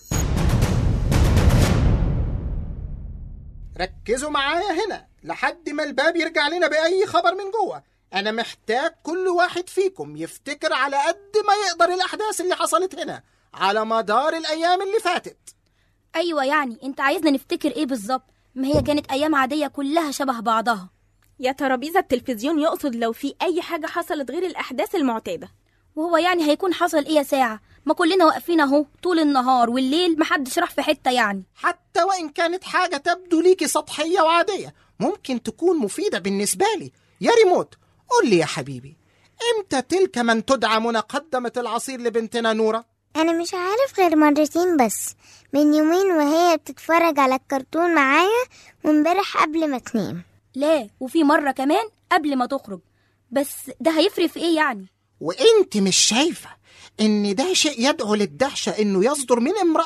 ركزوا معايا هنا لحد ما الباب يرجع لنا بأي خبر من جوه. أنا محتاج كل واحد فيكم يفتكر على قد ما يقدر الأحداث اللي حصلت هنا على مدار الأيام اللي فاتت. أيوة يعني أنت عايزنا نفتكر إيه بالظبط؟ ما هي كانت أيام عادية كلها شبه بعضها. يا ترابيزة التلفزيون يقصد لو في أي حاجة حصلت غير الأحداث المعتادة. وهو يعني هيكون حصل إيه يا ساعة؟ ما كلنا واقفين أهو طول النهار والليل محدش راح في حتة يعني. حتى وإن كانت حاجة تبدو ليكي سطحية وعادية ممكن تكون مفيدة بالنسبة لي. يا ريموت قول لي يا حبيبي، إمتى تلك من تدعى منى قدمت العصير لبنتنا نورة؟ أنا مش عارف غير مرتين بس، من يومين وهي بتتفرج على الكرتون معايا، وامبارح قبل ما تنام. لا وفي مرة كمان قبل ما تخرج. بس ده هيفرق في إيه يعني؟ وإنت مش شايفة إن ده شيء يدعو للدهشة إنه يصدر من امرأة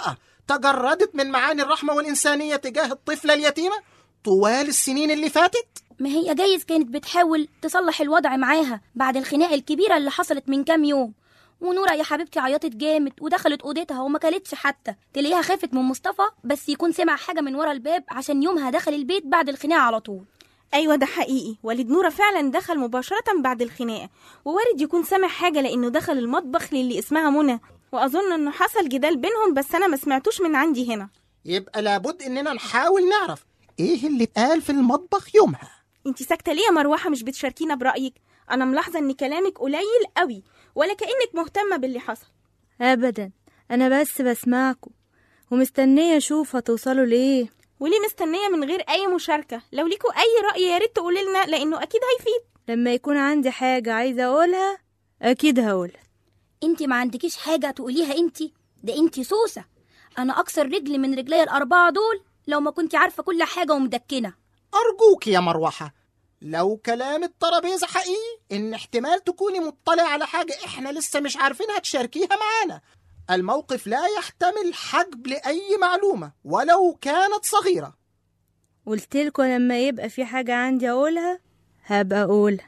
تجردت من معاني الرحمة والإنسانية تجاه الطفلة اليتيمة طوال السنين اللي فاتت؟ ما هي جايز كانت بتحاول تصلح الوضع معاها بعد الخناقة الكبيرة اللي حصلت من كام يوم. ونورة يا حبيبتي عيطت جامد ودخلت اوضتها وما كلتش حتى، تلاقيها خافت من مصطفى بس يكون سمع حاجة من ورا الباب عشان يومها دخل البيت بعد الخناقة على طول. ايوه ده حقيقي، والد نورة فعلا دخل مباشرة بعد الخناقة، ووارد يكون سامع حاجة لانه دخل المطبخ للي اسمها منى، واظن انه حصل جدال بينهم بس انا ما سمعتوش من عندي هنا. يبقى لابد اننا نحاول نعرف ايه اللي اتقال في المطبخ يومها. انتي ساكتة ليه يا مروحة مش بتشاركينا برأيك؟ انا ملاحظة ان كلامك قليل قوي، ولا كأنك مهتمة باللي حصل. ابدا، انا بس بسمعكم ومستنية اشوف هتوصلوا ليه. وليه مستنية من غير اي مشاركة؟ لو ليكوا اي رأي يا ريت تقولي لنا لانه اكيد هيفيد. لما يكون عندي حاجة عايزة اقولها اكيد هقولها. انتي ما عندكيش حاجة تقوليها انتي؟ ده انتي سوسة. انا اكسر رجل من رجلي الاربعة دول لو ما كنتي عارفة كل حاجة ومدكنة. ارجوك يا مروحة، لو كلام الترابيزة حقيقي ان احتمال تكوني مطلع على حاجة احنا لسه مش عارفينها تشاركيها معانا. الموقف لا يحتمل حجب لأي معلومة ولو كانت صغيرة. قلتلكوا لما يبقى في حاجة عندي اقولها هبقى اقولها.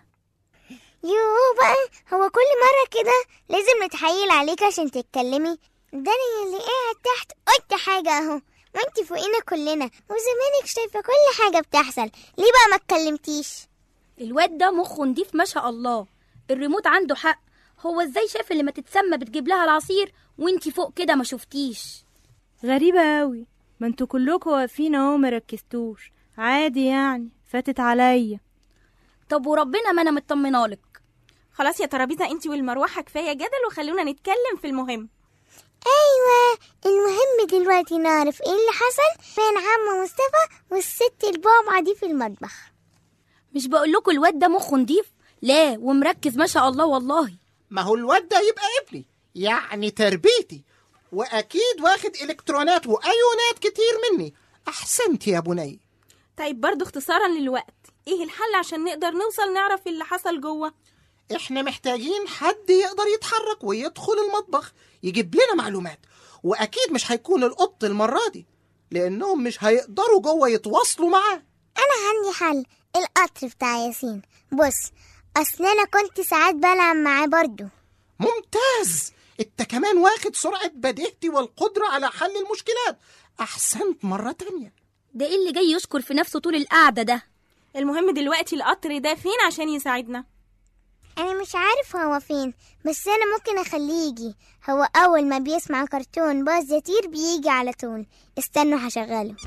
بقى هو كل مرة كده لازم نتحايل عليك عشان تتكلمي؟ ده انا اللي قاعد تحت قلت حاجة اهو، وانتي فوقينا كلنا وزمانك شايفة كل حاجة بتحصل، ليه بقى ما اتكلمتيش؟ الواد ده مخه نضيف ما شاء الله. الريموت عنده حق. هو ازاي شاف اللي ما تتسمى بتجيب لها العصير وانتي فوق كده ما شفتيش؟ غريبة قوي، ما انتوا كلكوا واقفين اهو مركزتوش. عادي يعني، فاتت عليا. طب وربنا ما انا مطمنالك. خلاص يا ترابيزة انتي والمروحة كفاية جدل وخلونا نتكلم في المهم. ايوه، المهم دلوقتي نعرف ايه اللي حصل بين عم مصطفى والست البابعة دي في المطبخ. مش بقولكوا الواد ده مخه نضيف؟ لا ومركز ما شاء الله والله. ما هو الواد ده يبقى ابني، يعني تربيتي، واكيد واخد الكترونات وايونات كتير مني. احسنت يا بني. طيب برضو اختصارا للوقت، ايه الحل عشان نقدر نوصل نعرف اللي حصل جوه؟ احنا محتاجين حد يقدر يتحرك ويدخل المطبخ يجيب لنا معلومات، واكيد مش هيكون القط المرة دي لانهم مش هيقدروا جوه يتواصلوا معاه. انا عندي حل، القطر بتاع ياسين. بص، اصل انا كنت ساعات بلعب معاه برضو. ممتاز، انت كمان واخد سرعة بديهتي والقدرة على حل المشكلات. احسنت مرة تانية. ده ايه اللي جاي يشكر في نفسه طول القعدة ده؟ المهم دلوقتي القطر ده فين عشان يساعدنا؟ انا مش عارف هو فين، بس انا ممكن اخليه يجي. هو اول ما بيسمع كرتون باز يطير بيجي على طول. استنوا هشغله.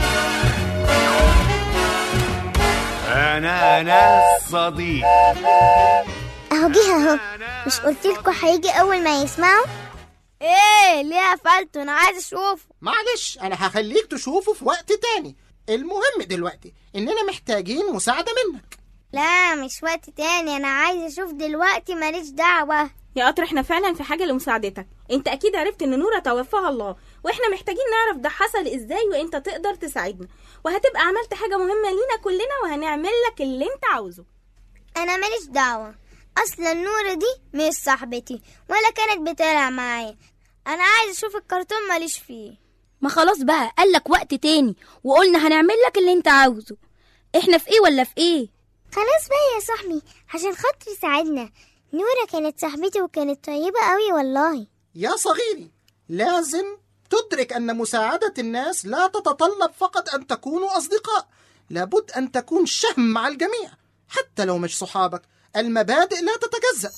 انا الصديق اهو جه اهو. مش قلتلكوا هيجي اول ما يسمعوا؟ ايه ليه قفلته؟ انا عايز اشوفه. معلش انا هخليك تشوفه في وقت تاني. المهم دلوقتي اننا محتاجين مساعدة منك. لا مش وقت تاني، انا عايز اشوف دلوقتي، ماليش دعوة. يا قطر احنا فعلا في حاجة لمساعدتك. انت اكيد عرفت ان نورة توفاها الله، واحنا محتاجين نعرف ده حصل ازاي وانت تقدر تساعدنا، وهتبقى عملت حاجة مهمة لينا كلنا وهنعمل لك اللي انت عاوزه. انا ماليش دعوة، اصلا نورة دي مش صاحبتي ولا كانت بتلعب معايا. انا عايز اشوف الكرتون، ماليش فيه. ما خلاص بقى، قالك وقت تاني وقلنا هنعمل لك اللي انت عاوزه. احنا في ايه ولا في ايه؟ خلاص بقى يا صاحبي، عشان خاطري ساعدنا. نورة كانت صاحبتي وكانت طيبة قوي والله. يا صغيري، لازم تدرك أن مساعدة الناس لا تتطلب فقط أن تكونوا أصدقاء، لابد أن تكون شهم مع الجميع حتى لو مش صحابك. المبادئ لا تتجزأ.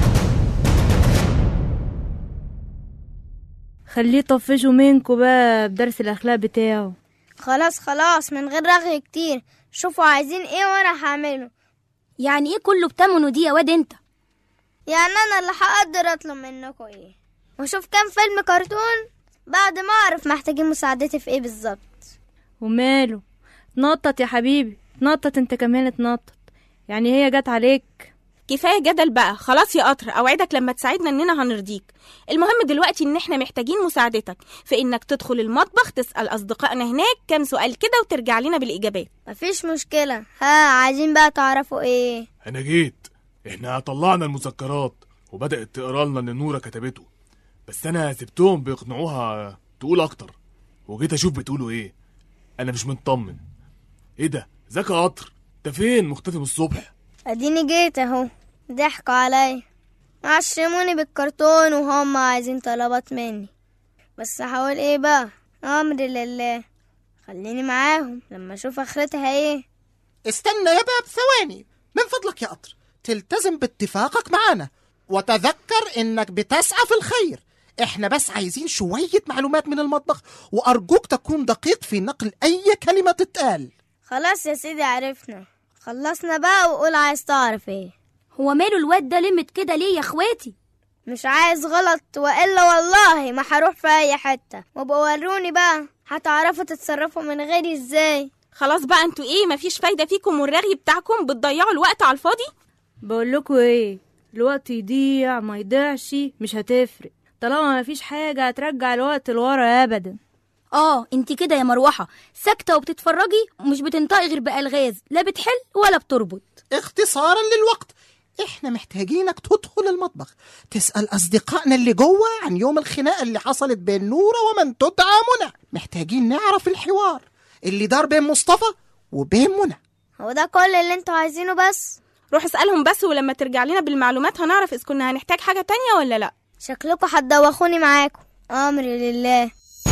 خليه طفشوا منكم بقى بدرس الأخلاق بتاعه. خلاص من غير رغي كتير، شوفوا عايزين ايه وانا هعمله. يعني ايه كله بتمنه دي يا واد انت؟ يعني انا اللي هقدر اطلب منكم ايه، وشوف كام فيلم كرتون بعد ما اعرف محتاجين مساعدتي في ايه بالظبط. وماله، تنطط يا حبيبي، تنطط انت كمان، تنطط. يعني هي جت عليك؟ كفاية جدل بقى، خلاص يا قطر، اوعدك لما تساعدنا اننا هنرضيك. المهم دلوقتي ان احنا محتاجين مساعدتك في انك تدخل المطبخ تسأل اصدقائنا هناك كام سؤال كده وترجع لنا بالاجابات. مفيش مشكلة. عايزين بقى تعرفوا ايه؟ انا جيت. احنا طلعنا المذكرات وبدأت تقرا لنا ان نورة كتبته، بس انا سبتهم بيقنعوها تقول اكتر. وجيت اشوف بتقولوا ايه. انا مش مطمن. ايه ده زكي قطر؟ انت فين مختفي من الصبح؟ اديني جيت اهو. ضحكوا عليا، عشموني بالكرتون وهم عايزين طلبات مني، بس هقول ايه بقى؟ امر لله، خليني معاهم لما اشوف اخرتها ايه. استنى يا باب ثواني من فضلك يا قطر، تلتزم باتفاقك معانا وتذكر انك بتسعى في الخير. احنا بس عايزين شوية معلومات من المطبخ، وارجوك تكون دقيق في نقل اي كلمة تتقال. خلاص يا سيدي عرفنا، خلصنا بقى وقول عايز تعرف ايه. هو ماله الواد ده لمت كده ليه يا اخواتي؟ مش عايز غلط، وإلا والله ما هروح في أي حتة، وبوروني بقى هتعرفوا تتصرفوا من غيري ازاي. خلاص بقى انتوا ايه، مفيش فايدة فيكم والرغي بتاعكم، بتضيعوا الوقت على الفاضي. بقول لكم ايه، الوقت يضيع ما يضيعش مش هتفرق، طالما مفيش حاجة هترجع الوقت لورا ابدا. انت كده يا مروحة ساكتة وبتتفرجي ومش بتنطقي غير بألغاز، لا بتحل ولا بتربط. اختصارا للوقت، احنا محتاجينك تدخل المطبخ تسأل أصدقائنا اللي جوه عن يوم الخناقة اللي حصلت بين نورة ومن تدعى منى. محتاجين نعرف الحوار اللي دار بين مصطفى وبين منى. هو ده كل اللي انتوا عايزينه بس؟ روح اسألهم بس، ولما ترجع لنا بالمعلومات هنعرف إذا كنا هنحتاج حاجة تانية ولا لأ. شكلكم هتدوخوني معاكم. أمر لله.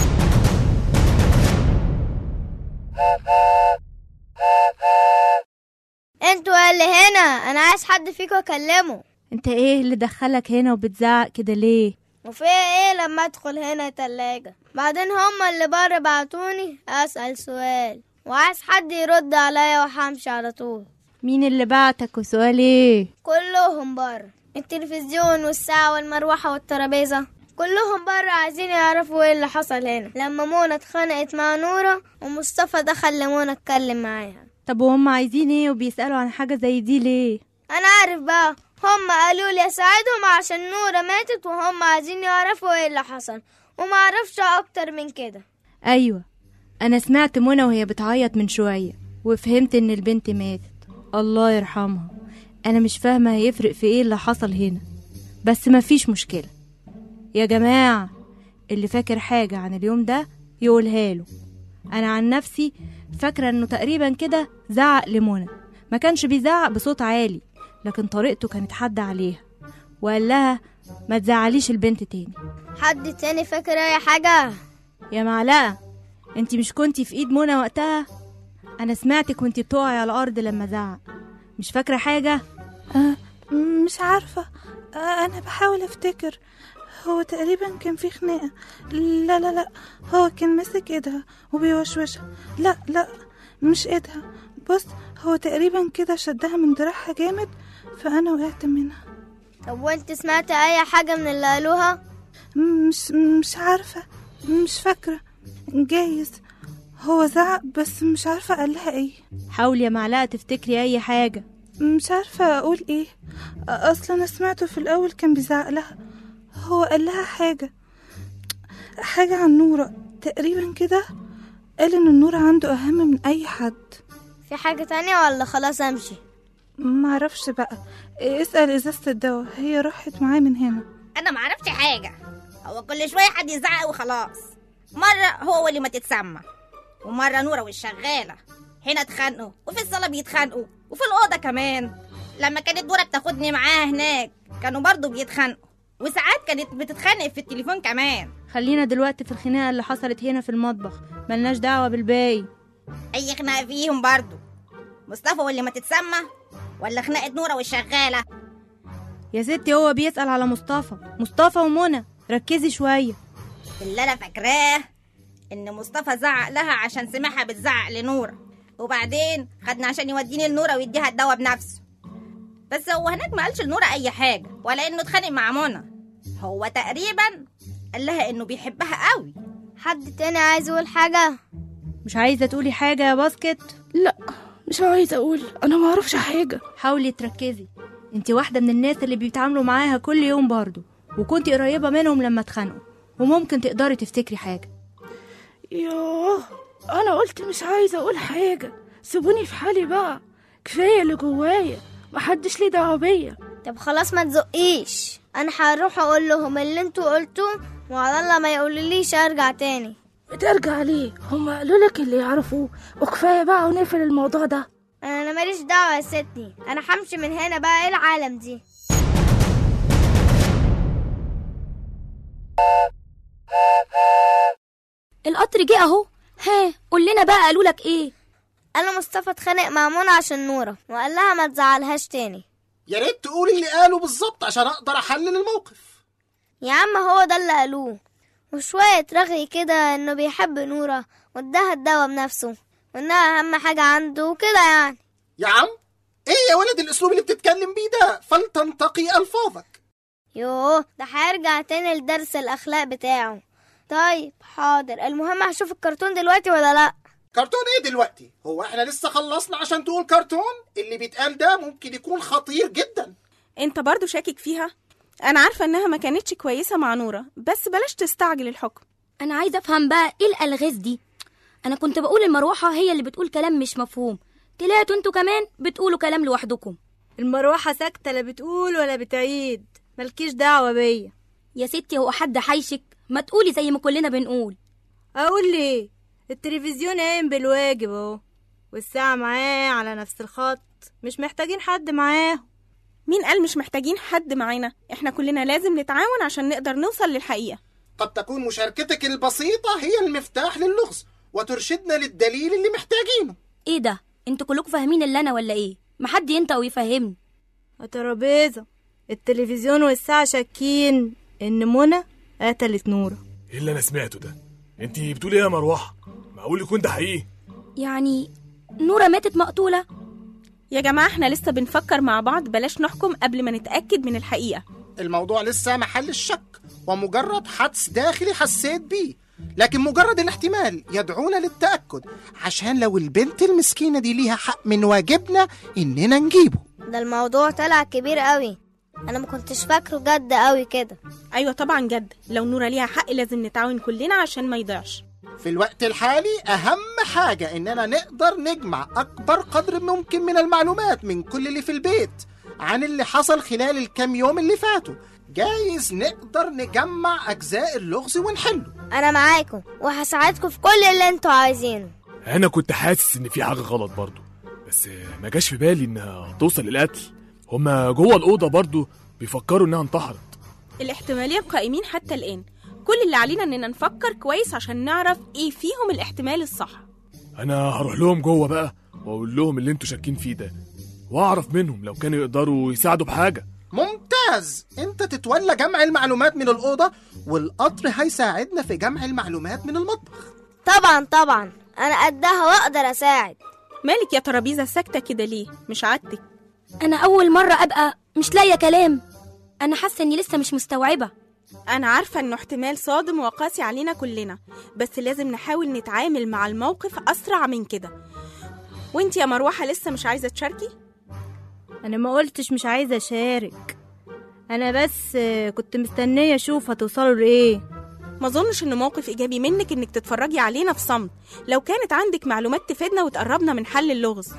انتوا اللي هنا، انا عايز حد فيكم اكلمه. انت ايه اللي دخلك هنا وبتزعق كده ليه؟ وفي ايه لما ادخل هنا تلاجة؟ بعدين هما اللي بره بعتوني اسأل سؤال، وعايز حد يرد عليا وهمشي على طول. مين اللي بعتك وسؤال ايه؟ كلهم بره، التلفزيون والساعة والمروحة والترابيزة كلهم بره عايزين يعرفوا ايه اللي حصل هنا لما منى اتخانقت مع نورة ومصطفى دخل لمنى اتكلم معاها. طب وهم عايزين ايه وبيسألوا عن حاجة زي دي ليه؟ انا عارف بقى، هم قالوا لي اساعدهم عشان نورة ماتت وهم عايزين يعرفوا ايه اللي حصل، وما عرفش اكتر من كده. ايوه انا سمعت منى وهي بتعيط من شوية وفهمت ان البنت ماتت، الله يرحمها. انا مش فاهمة هيفرق في ايه اللي حصل هنا، بس مفيش مشكلة يا جماعة. اللي فاكر حاجة عن اليوم ده يقولها له. انا عن نفسي فاكرة انه تقريبا كده زعق لمنى، ما كانش بيزعق بصوت عالي، لكن طريقته كانت حادة عليها وقال لها ما تزعليش البنت تاني. حد تاني فاكر اي حاجة؟ يا معلقة انتي مش كنتي في ايد منى وقتها؟ انا سمعتك وانتي بتقعي على الارض لما زعق، مش فاكرة حاجة؟ مش عارفة، انا بحاول افتكر. هو تقريبا كان في خناقة. لا لا لا، هو كان ماسك ايدها وبيوشوشها. لا لا مش ايدها، بص هو تقريبا كده شدها من دراعها جامد فانا وقعت منها. طب وانت سمعت اي حاجة من اللي قالوها؟ مش عارفة، مش فاكرة. جايز هو زعق بس مش عارفة قال لها ايه. حاولي يا معلقة تفتكري اي حاجة. مش عارفة اقول ايه، اصلا انا سمعته في الاول كان بيزعق لها. هو قال لها حاجة عن نورة تقريبا كده، قال ان النورة عنده اهم من اي حد. في حاجة تانية ولا خلاص امشي؟ معرفش بقى، اسأل ازازة الدواء، هي راحت معاه من هنا. انا معرفتش حاجة، هو كل شوية حد يزعق وخلاص. مرة هو اللي ما تتسمع، ومرة نورة والشغالة هنا اتخانقوا، وفي الصالة بيتخانقوا، وفي الأوضة كمان. لما كانت نورة بتاخدني معاها هناك كانوا برضو بيتخانقوا، وساعات كانت بتتخانق في التليفون كمان. خلينا دلوقتي في الخناقة اللي حصلت هنا في المطبخ، ملناش دعوة بالباقي. أي خناقة فيهم برضو، مصطفى واللي ما تتسمى ولا خناقة نورة والشغالة؟ يا ستي هو بيسأل على مصطفى ومنى، ركزي شوية. اللي أنا فاكراه إن مصطفى زعق لها عشان سمعها بتزعق لنورة، وبعدين خدنا عشان يوديني لنورة ويديها الدواء بنفسه. بس هو هناك ما قالش لنورة أي حاجة، ولا إنه اتخانق مع منى. هو تقريبا قال لها إنه بيحبها قوي. حد تاني عايز يقول حاجة؟ مش عايزة تقولي حاجة يا باسكت؟ لا مش عايزة أقول، أنا ما أعرفش حاجة. حاولي تركزي، انتي واحدة من الناس اللي بيتعاملوا معاها كل يوم برضو، وكنتي قريبة منهم لما اتخانقوا، وممكن تقدري تفتكري حاجة. يوه أنا قلت مش عايزة أقول حاجة، سيبوني في حالي بقى، كفاية اللي جوايا، محدش ليه دعوة بيا. طب خلاص ما تزقيش، أنا هروح أقول لهم اللي انتوا قلتوه، وعلى الله ما يقولوليش أرجع تاني. ترجع ليه؟ هم قالوا لك اللي يعرفوه، وكفايه بقى ونقفل الموضوع ده. انا ماليش دعوه يا ستي، انا همشي من هنا بقى. ايه العالم دي؟ القطر جه اهو. ها قول لنا بقى قالوا لك ايه؟ انا مصطفى اتخانق مع منى عشان نوره، وقال لها ما تزعلهاش تاني. يا ريت تقولي اللي قاله بالظبط عشان اقدر احلل الموقف. يا عم هو ده اللي قالوه، وشويه رغي كده انه بيحب نوره واداها الدواء بنفسه، وانها اهم حاجه عنده وكده يعني. يا عم ايه يا ولد الاسلوب اللي بتتكلم بيه ده؟ فلتنتقي الفاظك. يوه ده هيرجع تاني لدرس الاخلاق بتاعه. طيب حاضر، المهم هشوف الكرتون دلوقتي ولا لا؟ كرتون ايه دلوقتي؟ هو احنا لسه خلصنا عشان تقول كرتون؟ اللي بيتقال ده ممكن يكون خطير جدا. انت برضو شاكك فيها؟ انا عارفه انها ما كانتش كويسه مع نوره، بس بلاش تستعجل الحكم. انا عايزه افهم بقى ايه الالغاز دي. انا كنت بقول المروحه هي اللي بتقول كلام مش مفهوم، طلعتوا انتوا كمان بتقولوا كلام لوحدكم. المروحه ساكته، لا بتقول ولا بتعيد، مالكيش دعوه بيا. يا ستي هو حد حيشك؟ ما تقولي زي ما كلنا بنقول. اقول ليه؟ التلفزيون قايم بالواجب اهو، والساعه معاه على نفس الخط، مش محتاجين حد معاه. مين قال مش محتاجين حد معانا؟ احنا كلنا لازم نتعاون عشان نقدر نوصل للحقيقه. قد تكون مشاركتك البسيطه هي المفتاح للغز وترشدنا للدليل اللي محتاجينه. ايه ده؟ انتوا كلكم فاهمين اللي انا ولا ايه؟ محد ينطق ويفهمني. الترابيزه، التلفزيون والساعه شاكين ان منى قتلت نوره. ايه اللي انا سمعته ده؟ انتي بتقولي ايه يا مروحه؟ معقول يكون ده حقيقي؟ يعني نوره ماتت مقتوله؟ يا جماعه احنا لسه بنفكر مع بعض، بلاش نحكم قبل ما نتاكد من الحقيقه. الموضوع لسه محل الشك ومجرد حدس داخلي حسيت بيه، لكن مجرد الاحتمال يدعونا للتاكد، عشان لو البنت المسكينه دي ليها حق من واجبنا اننا نجيبه. ده الموضوع طلع كبير قوي، انا ما كنتش فاكره جد قوي كده. ايوه طبعا جد، لو نوره ليها حق لازم نتعاون كلنا عشان ما يضيعش. في الوقت الحالي اهم حاجه اننا نقدر نجمع اكبر قدر ممكن من المعلومات من كل اللي في البيت عن اللي حصل خلال الكام يوم اللي فاتوا. جايز نقدر نجمع اجزاء اللغز ونحله. انا معاكم وهساعدكم في كل اللي انتوا عايزينه. انا كنت حاسس ان في حاجه غلط برضو، بس ما جاش في بالي انها توصل للقتل. هما جوه الاوضه برضو بيفكروا انها انتحرت. الاحتماليه قائمين حتى الان، كل اللي علينا اننا نفكر كويس عشان نعرف ايه فيهم الاحتمال الصح. انا هروح لهم جوه بقى واقول لهم اللي انتوا شاكين فيه ده، واعرف منهم لو كانوا يقدروا يساعدوا بحاجه. ممتاز، انت تتولى جمع المعلومات من الاوضه والقطر هيساعدنا في جمع المعلومات من المطبخ. طبعا انا قدها واقدر اساعد. مالك يا ترابيزه ساكته كده ليه؟ مش عادتك؟ انا اول مره ابقى مش لاقيه كلام، انا حاسه اني لسه مش مستوعبه. انا عارفه انه احتمال صادم وقاسي علينا كلنا، بس لازم نحاول نتعامل مع الموقف اسرع من كده. وانت يا مروحه لسه مش عايزه تشاركي؟ انا ما قلتش مش عايزه اشارك، انا بس كنت مستنيه اشوف هتوصلوا لايه. ما اظنش انه موقف ايجابي منك انك تتفرجي علينا في صمت، لو كانت عندك معلومات تفيدنا وتقربنا من حل اللغز.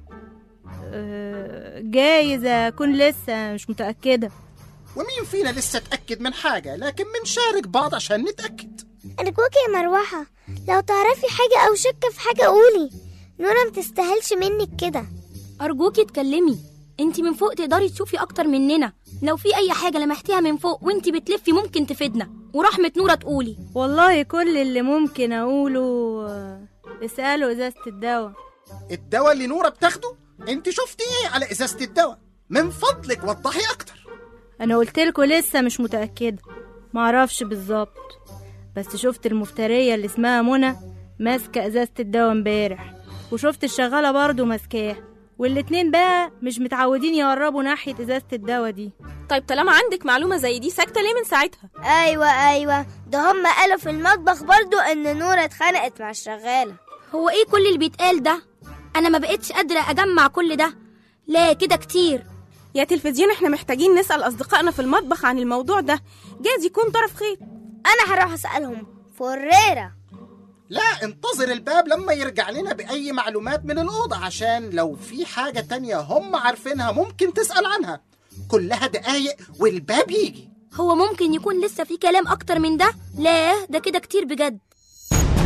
جايز اكون لسه مش متاكده. ومين فينا لسه اتاكد من حاجه، لكن بنشارك بعض عشان نتاكد. ارجوك يا مروحه، لو تعرفي حاجه او شك في حاجه قولي، نورة متستاهلش منك كده. ارجوكي اتكلمي، انتي من فوق تقدري تشوفي اكتر مننا، لو في اي حاجه لمحتيها من فوق وانتي بتلفي ممكن تفيدنا، ورحمه نورة تقولي. والله كل اللي ممكن اقوله اسالوا ازازه الدواء اللي نورة بتاخده. انت شفتي ايه على ازازه الدواء؟ من فضلك وضحي اكتر. انا قلتلكوا لسه مش متاكده، معرفش بالظبط، بس شفت المفتريه اللي اسمها منى ماسكه ازازه الدواء امبارح، وشفت الشغاله برضو ماسكاها، والاتنين بقى مش متعودين يقربوا ناحيه ازازه الدواء دي. طيب طالما عندك معلومه زي دي ساكته ليه من ساعتها؟ ايوه ده هم قالوا في المطبخ برضو ان نورة اتخانقت مع الشغاله. هو ايه كل اللي بيتقال ده؟ انا ما بقتش قادره اجمع كل ده، لا كده كتير. يا تلفزيون احنا محتاجين نسال اصدقائنا في المطبخ عن الموضوع ده، جايز يكون طرف خيط. انا هروح اسالهم. فريرة، لا انتظر الباب لما يرجع لنا بأي معلومات من الأوضة، عشان لو في حاجة تانية هم عارفينها ممكن تسأل عنها. كلها دقايق والباب يجي. هو ممكن يكون لسه في كلام أكتر من ده؟ لا ده كده كتير بجد.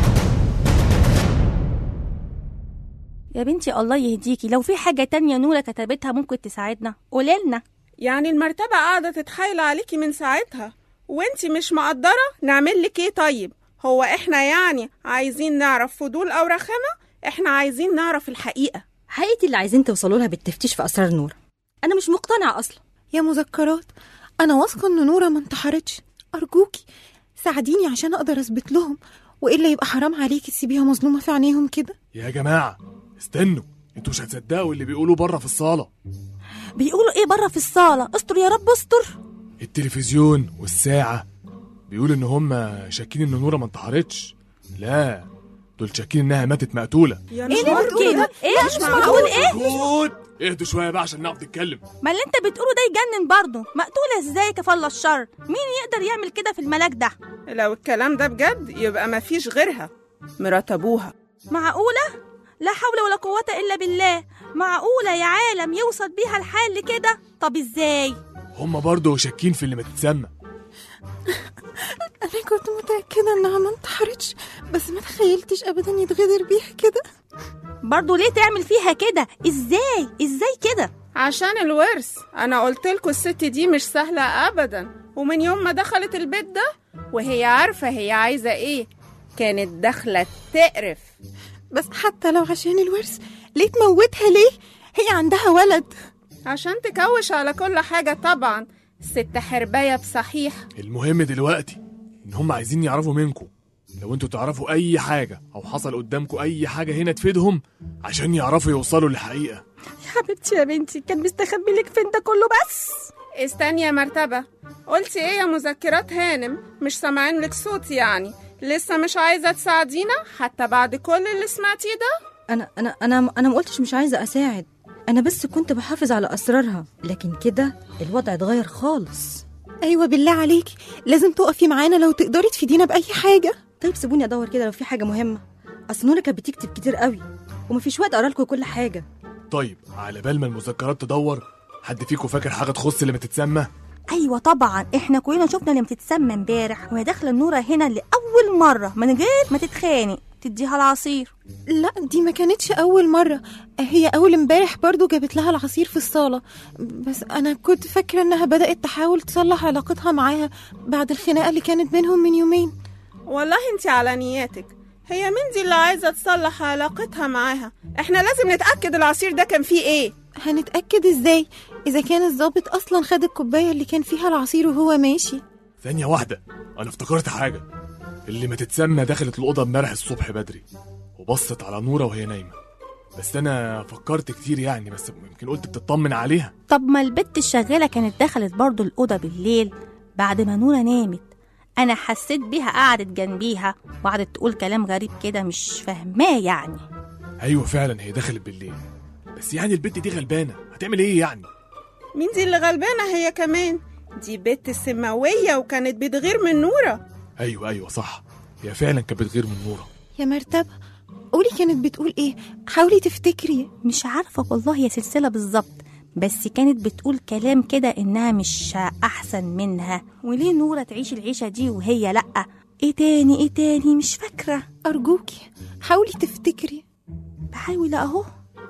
يا بنتي الله يهديكي، لو في حاجة تانية نورة كتبتها ممكن تساعدنا قوليلنا. يعني المرتبة قاعدة تتحايل عليكي من ساعتها وانتي مش مقدرة نعمل لك ايه؟ طيب هو احنا يعني عايزين نعرف فضول او رخامة؟ احنا عايزين نعرف الحقيقة. حقيقة اللي عايزين توصلوا لها بالتفتيش في اسرار نورة. انا مش مقتنعة اصلا. يا مذكرات، انا واثقه ان نوره ما انتحرتش. ارجوكي ساعديني عشان اقدر اثبت لهم، والا يبقى حرام عليكي تسيبيها مظلومه في عينيهم كده. يا جماعه استنوا، انتوا مش هتصدقوا اللي بيقولوا بره في الصاله. بيقولوا ايه بره في الصاله؟ استر يا رب استر. التلفزيون والساعه بيقولوا ان هم شاكين ان نوره ما انتحرتش. لا، دول شاكين انها ماتت مقتوله. ايه اللي بتقوله ده؟ ايه مش معقول؟ ايه؟ اهدوا شويه بقى عشان نعرف نتكلم. ما اللي انت بتقوله ده يجنن برضه. مقتوله ازاي؟ كفالة الشر، مين يقدر يعمل كده في الملاك ده؟ لو الكلام ده بجد يبقى مفيش غيرها، مرات ابوها. معقوله؟ لا حول ولا قوه الا بالله. معقوله يا عالم يوصل بيها الحال لكده؟ طب ازاي؟ هم برضه شاكين في اللي ما تتسمى. انا كنت متاكده انها ما انتحرتش، بس ما تخيلتش ابدا يتغدر بيها كده. برضه ليه تعمل فيها كده؟ ازاي كده؟ عشان الورث. انا قلت لكم الست دي مش سهله ابدا، ومن يوم ما دخلت البيت ده وهي عارفه هي عايزه ايه، كانت داخله تقرف. بس حتى لو عشان الورث، ليه تموتها؟ ليه؟ هي عندها ولد. عشان تكوش على كل حاجه طبعا. ست حربايه بصحيح. المهم دلوقتي ان هم عايزين يعرفوا منكم، لو انتوا تعرفوا اي حاجه او حصل قدامكم اي حاجه هنا تفيدهم عشان يعرفوا يوصلوا للحقيقه. يا حبيبتي يا بنتي، كان مستخبي لك فين ده كله بس؟ استني يا مرتبه، قلتي ايه يا مذكرات هانم؟ مش سامعين لك صوت يعني. لسه مش عايزه تساعدينا حتى بعد كل اللي سمعتيه ده؟ انا ما قلتش مش عايزه اساعد، انا بس كنت بحافظ على اسرارها، لكن كده الوضع اتغير خالص. ايوه بالله عليكي لازم تقفي معانا لو تقدري تفيدينا باي حاجه. طيب سيبوني ادور كده لو في حاجه مهمه. اصل نورة كانت بتكتب كتير قوي ومفيش وقت اقرا لكم كل حاجه. طيب على بال ما المذكرات تدور، حد فيكم فاكر حاجه تخص اللي ما تتسمى؟ ايوه طبعا، احنا كلنا شفنا اللي بتتسمى امبارح وهي داخله نورة هنا لاول مره من غير ما تتخانق تديها العصير. لا دي ما كانتش اول مره، هي اول امبارح برضو جابت لها العصير في الصاله، بس انا كنت فاكره انها بدات تحاول تصلح علاقتها معاها بعد الخناقه اللي كانت بينهم من يومين. والله انت على نياتك. هي مين دي اللي عايزه تصلح علاقتها معاها؟ احنا لازم نتاكد العصير ده كان فيه ايه. هنتاكد ازاي اذا كان الضابط اصلا خد الكوبايه اللي كان فيها العصير وهو ماشي؟ ثانيه واحده، انا افتكرت حاجه. اللي ما تتسمى دخلت الاوضه امبارح الصبح بدري وبصت على نورة وهي نايمه، بس انا فكرت كتير يعني، بس يمكن قلت بتطمن عليها. طب ما البت الشغاله كانت دخلت برضو الاوضه بالليل بعد ما نورة نامت. انا حسيت بيها قعدت جنبيها وقعدت تقول كلام غريب كده مش فاهماه يعني. ايوه فعلا هي دخلت بالليل، بس يعني البت دي غلبانه هتعمل ايه يعني؟ مين دي اللي غلبانه هي كمان؟ دي بنت سماويه وكانت بتغير من نورة. ايوه صح، هي فعلا كانت بتغير من نورة. يا مرتبه قولي كانت بتقول ايه، حاولي تفتكري. مش عارفه والله يا سلسله بالظبط، بس كانت بتقول كلام كده انها مش احسن منها، وليه نورة تعيش العيشه دي وهي لا. ايه تاني مش فاكره. ارجوكي حاولي تفتكري. بحاول اهو.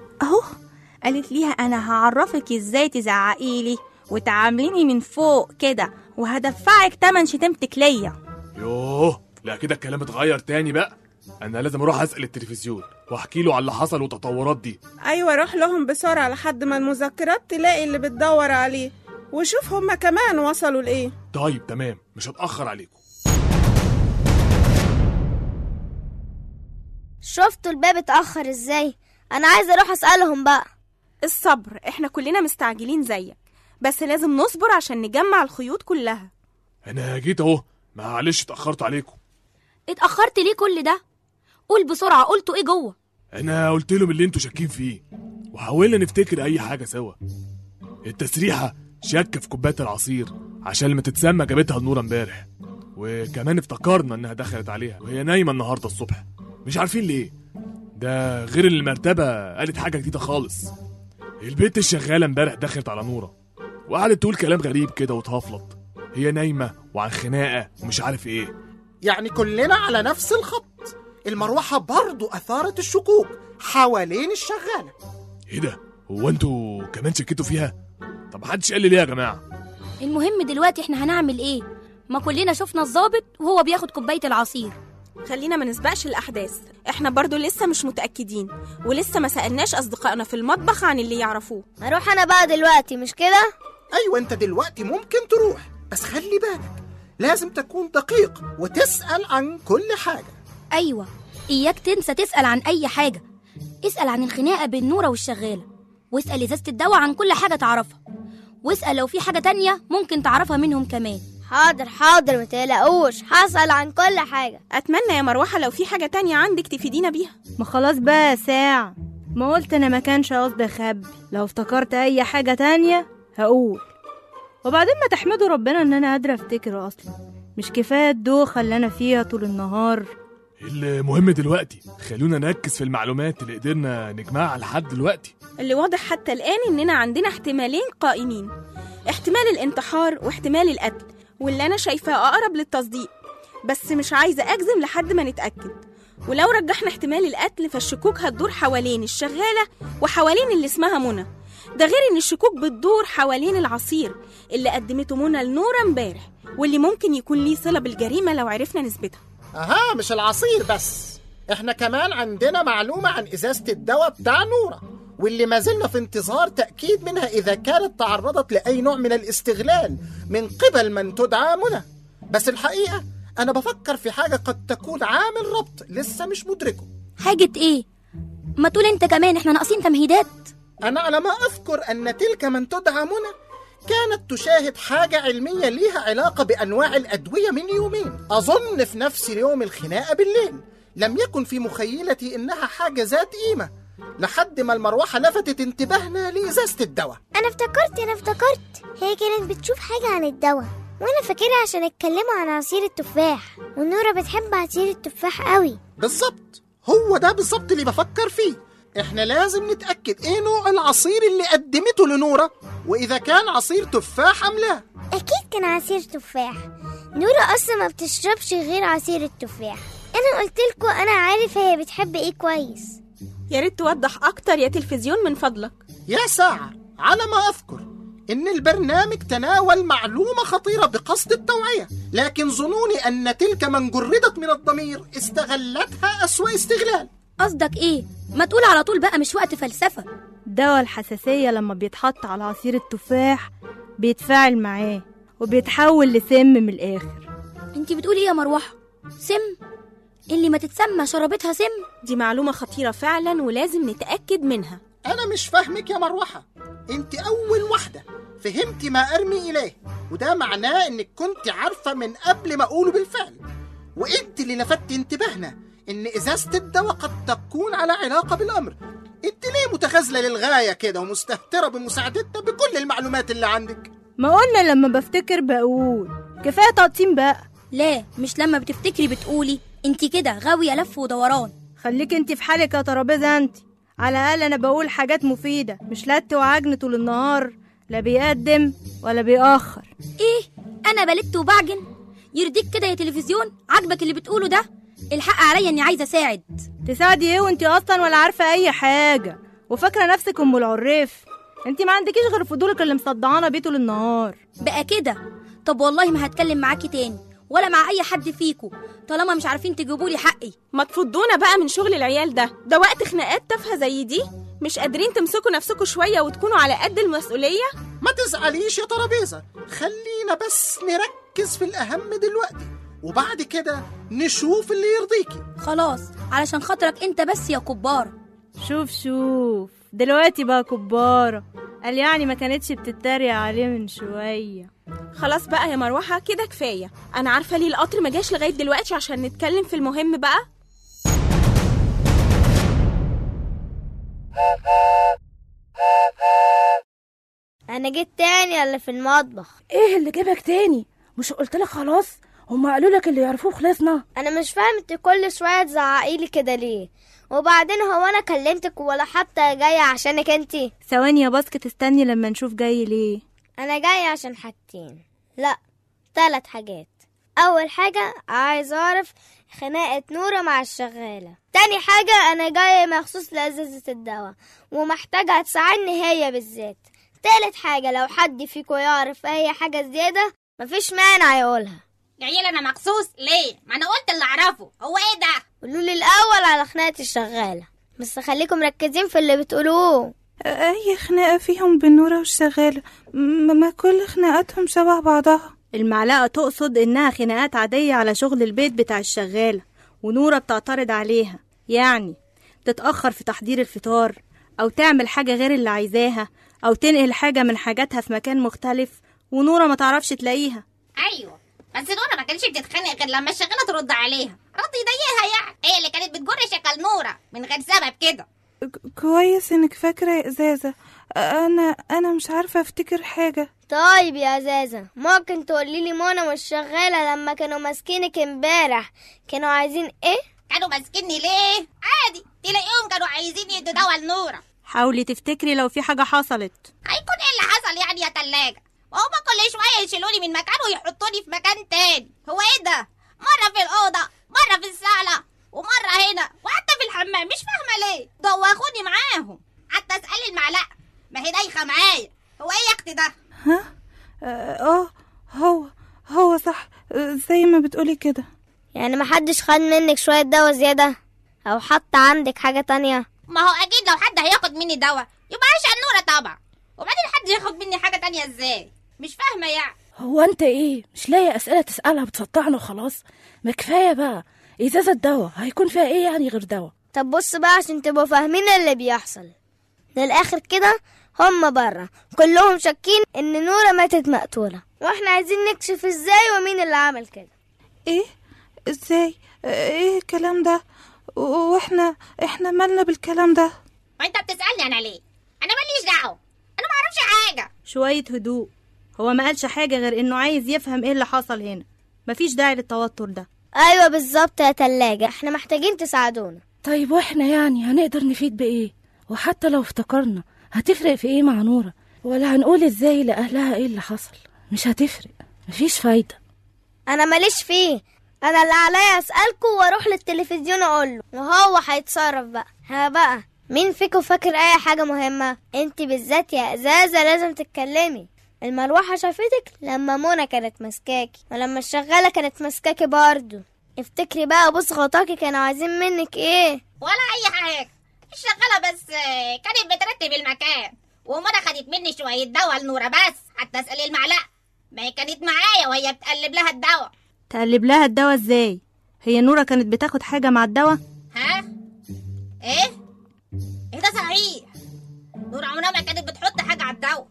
قالت ليها انا هعرفك ازاي تزعقيلي وتعامليني من فوق كده وهدفعك تمن شتمتك ليا. يوه لا كده الكلام اتغير تاني بقى. انا لازم اروح اسال التلفزيون واحكي له على اللي حصل والتطورات دي. ايوه روح لهم بسرعه لحد ما المذكرات تلاقي اللي بتدور عليه، وشوف هما كمان وصلوا لايه. طيب تمام، مش هتاخر عليكم. شفتوا الباب اتاخر ازاي؟ انا عايزه اروح اسالهم بقى. الصبر، احنا كلنا مستعجلين زيك، بس لازم نصبر عشان نجمع الخيوط كلها. انا جيت اهو، معلش اتاخرت عليكم. اتاخرت ليه كل ده؟ قول بسرعه، قلتوا ايه جوه؟ انا قلت لهم اللي انتوا شاكين فيه وحاولنا نفتكر اي حاجه سوا. التسريحه شك في كوبايه العصير عشان لما تتسمى جابتها نورة امبارح، وكمان افتكرنا انها دخلت عليها وهي نايمه النهارده الصبح، مش عارفين ليه. ده غير المرتبه قالت حاجه جديده خالص. البنت الشغاله امبارح دخلت على نورة وقعدت تقول كلام غريب كده وتهفلط، هي نايمه وعن خناقه ومش عارف ايه. يعني كلنا على نفس الخط. المروحة برضو أثارت الشكوك، حوالين الشغالة. ايه ده؟ هو انتوا كمان شكيتوا فيها؟ طب محدش قال لي ليه يا جماعة؟ المهم دلوقتي احنا هنعمل ايه؟ ما كلنا شفنا الضابط وهو بياخد كوباية العصير. خلينا ما نسبقش الأحداث، احنا برضو لسه مش متأكدين، ولسه ما سألناش أصدقائنا في المطبخ عن اللي يعرفوه. اروح انا بقى دلوقتي مش كده؟ ايوه انت دلوقتي ممكن تروح، بس خلي بالك لازم تكون دقيق وتسأل عن كل حاجة. ايوه، اياك تنسى تسأل عن اي حاجة. اسأل عن الخناقة بين نورة والشغالة، واسأل ازازة الدواء عن كل حاجة تعرفها، واسأل لو في حاجة تانية ممكن تعرفها منهم كمان. حاضر متقلقوش، هسأل عن كل حاجة. أتمنى يا مروحة لو في حاجة تانية عندك تفيدينا بيها. ما خلاص بقى يا ساعة، ما قلت انا ما كانش قصدي اخبي، لو افتكرت اي حاجة تانية هقول. وبعدين ما تحمدوا ربنا ان انا قادرة افتكر اصلا، مش كفاية الدوخة اللي انا فيها طول النهار. المهم دلوقتي خلونا نركز في المعلومات اللي قدرنا نجمعها لحد دلوقتي. اللي واضح حتى الآن إننا عندنا احتمالين قائمين، احتمال الانتحار واحتمال القتل، واللي أنا شايفاه أقرب للتصديق، بس مش عايزة أجزم لحد ما نتأكد. ولو رجحنا احتمال القتل فالشكوك هتدور حوالين الشغالة وحوالين اللي اسمها منى، ده غير إن الشكوك بتدور حوالين العصير اللي قدمته منى لنورة امبارح، واللي ممكن يكون ليه صلة بالجريمة لو عرفنا نسبتها. مش العصير بس، احنا كمان عندنا معلومة عن ازازة الدواء بتاع نورة، واللي ما زلنا في انتظار تأكيد منها إذا كانت تعرضت لأي نوع من الاستغلال من قبل من تدعى منى. بس الحقيقة أنا بفكر في حاجة قد تكون عامل ربط لسه مش مدركه. حاجة إيه؟ ما تقول أنت كمان، إحنا ناقصين تمهيدات. أنا على ما أذكر أن تلك من تدعى منى كانت تشاهد حاجة علمية ليها علاقة بأنواع الأدوية من يومين، أظن في نفس يوم الخناقة بالليل. لم يكن في مخيلتي إنها حاجة ذات قيمة لحد ما المروحة لفتت انتباهنا لإزازة الدواء. أنا افتكرت هي كانت بتشوف حاجة عن الدواء، وأنا فاكرها عشان اتكلموا عن عصير التفاح، ونورة بتحب عصير التفاح قوي. بالظبط، هو ده بالظبط اللي بفكر فيه. احنا لازم نتأكد ايه نوع العصير اللي قدمته لنورة، وإذا كان عصير تفاح أم لا. أكيد كان عصير تفاح، نورة أصلا ما بتشربش غير عصير التفاح. أنا قلتلكوا أنا عارف هي بتحب ايه كويس. يا ريت توضح أكتر يا تلفزيون من فضلك. يا ساعة، على ما أذكر إن البرنامج تناول معلومة خطيرة بقصد التوعية، لكن ظنوني أن تلك من جردت من الضمير استغلتها أسوأ استغلال. قصدك إيه؟ ما تقول على طول بقى، مش وقت فلسفة. دواء الحساسية لما بيتحط على عصير التفاح بيتفاعل معاه وبيتحول لسم من الآخر. انتي بتقولي ايه يا مروحة؟ سم؟ اللي ما تتسمى شربتها سم؟ دي معلومة خطيرة فعلا ولازم نتأكد منها. أنا مش فاهمك يا مروحة، انت أول واحدة فهمتي ما أرمي إليه، وده معناه إنك كنت عارفة من قبل ما أقوله بالفعل. وانت اللي لفتت انتباهنا إن إزازة الدواء قد تكون على علاقة بالأمر. انت ليه متخاذلة للغاية كده ومستهترة بمساعدتنا بكل المعلومات اللي عندك؟ ما قلنا لما بفتكر بقول، كفاية تقطيم بقى. لا، مش لما بتفتكري بتقولي، انت كده غاوية لف ودوران. خليك انت في حالك يا ترابيزة انت، على الأقل أنا بقول حاجات مفيدة، مش لت وعجن طول النهار، لا بيقدم ولا بيأخر. ايه؟ أنا بلت وبعجن؟ يرضيك كده يا تلفزيون؟ عجبك اللي بتقوله ده؟ الحق عليا اني عايزة اساعد. تساعدي ايه وانت اصلا ولا عارفة اي حاجة وفاكرة نفسك ام العريف؟ انت ما عندكيش غير فضولك اللي مصدعانا بيه طول النهار. بقى كده؟ طب والله ما هتكلم معاكي تاني ولا مع اي حد فيكو طالما مش عارفين تجيبولي حقي. ما تفضونا بقى من شغل العيال ده وقت خناقات تافهة زي دي؟ مش قادرين تمسكوا نفسكوا شوية وتكونوا على قد المسؤولية؟ ما تزعليش يا ترابيزة، خلينا بس نركز في الأهم دلوقتي، وبعد كده نشوف اللي يرضيكي. خلاص، علشان خاطرك انت بس يا كبارة. شوف دلوقتي بقى كبارة، قال يعني ما كانتش بتتريق عليه من شوية. خلاص بقى يا مروحة كده كفاية. أنا عارفة ليه القطر ما جاش لغاية دلوقتي عشان نتكلم في المهم بقى. أنا جيت تاني اللي في المطبخ. ايه اللي جابك تاني؟ مش قلتلك خلاص؟ هما قالوا لك اللي يعرفوه خلصنا. أنا مش فاهم انت كل شوية تزعقيلي كده ليه؟ وبعدين هو أنا كلمتك ولا حتى جاية عشانك انتي؟ ثواني يا باسكت، استني لما نشوف جاي ليه. أنا جاية عشان حاجتين، لا 3 حاجات. أول حاجة عايز أعرف خناقة نورة مع الشغالة. تاني حاجة أنا جاية مخصوص لأزازة الدواء ومحتاجة تساعدني هي بالذات. تالت حاجة لو حد فيكم يعرف أي حاجة زيادة مفيش مانع يقولها. جاية لي أنا مخصوص ليه؟ ما أنا قلت اللي أعرفه. هو إيه ده؟ قولولي الأول على خناقة الشغالة، بس خليكم مركزين في اللي بتقولوه. أي خناقة فيهم بين نورة والشغالة؟ ما كل خناقاتهم شبه بعضها. المعلقة تقصد إنها خناقات عادية على شغل البيت بتاع الشغالة، ونورة بتعترض عليها، يعني تتأخر في تحضير الفطار أو تعمل حاجة غير اللي عايزاها أو تنقل حاجة من حاجاتها في مكان مختلف ونورة ما تعرفش تلاقيها. أيوة، بس نورة ما كانتش بتتخانق غير لما الشغالة ترد عليها، رد يضايقها يعني. هي اللي كانت بتجر شكل نورة من غير سبب كده. كويس إنك فاكرة يا إزازة. أنا مش عارفة أفتكر حاجة. طيب يا إزازة، ممكن تقوليلي منى والشغالة لما كانوا ماسكينك امبارح كانوا عايزين إيه؟ كانوا ماسكيني ليه؟ عادي، تلاقيهم كانوا عايزين يدوا دواء لنورة. حاولي تفتكري لو في حاجة حصلت. هيكون إيه اللي حصل يعني يا تلاجة؟ وهما كل شوية يشيلوني من مكان ويحطوني في مكان تاني. هو إيه ده؟ مرة في الأوضة، مرة في الصالة، ومرة هنا، وحتى في الحمام. مش فاهمة ليه دوخوني معاهم. حتى اسألي المعلقة، ما هي دايخة معايا. هو إيه يا أختي ده؟ هو صح زي ما بتقولي كده. يعني محدش خد منك شوية دواء زيادة أو حط عندك حاجة تانية؟ ما هو أكيد لو حد هياخد مني دواء يبقى عشان نورة طبعا، وبعدين حد ياخد مني حاجة تانية إزاي؟ مش فاهمة يعني. هو انت ايه مش لاقي اسئله تسالها بتسطعنا وخلاص؟ ما كفايه بقى. ازازه دواء هيكون فيها ايه يعني غير دواء؟ طب بص بقى عشان تبقوا فاهمين اللي بيحصل. للآخر كده هم بره كلهم شاكين ان نورة ماتت مقتولة، واحنا عايزين نكشف ازاي ومين اللي عمل كده. ايه ازاي؟ ايه الكلام ده؟ واحنا مالنا بالكلام ده؟ وانت بتسألني انا ليه؟ انا ماليش دعوة، انا معرفش حاجة. شوية هدوء. هو ما قالش حاجة غير انه عايز يفهم ايه اللي حصل هنا. مفيش داعي للتوتر ده. ايوه بالظبط يا تلاجة، احنا محتاجين تساعدونا. طيب واحنا يعني هنقدر نفيد بايه؟ وحتى لو افتكرنا هتفرق في ايه مع نورة؟ ولا هنقول ازاي لأهلها ايه اللي حصل؟ مش هتفرق، مفيش فايدة. انا ماليش فيه، انا اللي عليا اسألكوا واروح للتلفزيون اقوله وهو هيتصرف بقى. ها بقى، مين فيكم فاكر اي حاجة مهمة؟ انت بالذات يا ازازة لازم تتكلمي. المروحة شافتك لما منى كانت مسكاكي، ولما الشغالة كانت مسكاكي برضو. افتكري بقى بص غطاكي كانوا عايزين منك ايه؟ ولا اي حاجة، الشغالة بس كانت بترتب المكان، ومنى خدت مني شوية دواء لنورة بس. حتى اسألي المعلقة، ما هي كانت معايا وهي بتقلب لها الدواء. تقلب لها الدواء ازاي؟ هي نورة كانت بتاخد حاجة مع الدواء؟ ها؟ ايه ده صحيح؟ نورة عمرها ما كانت بتحط حاجة على الدواء.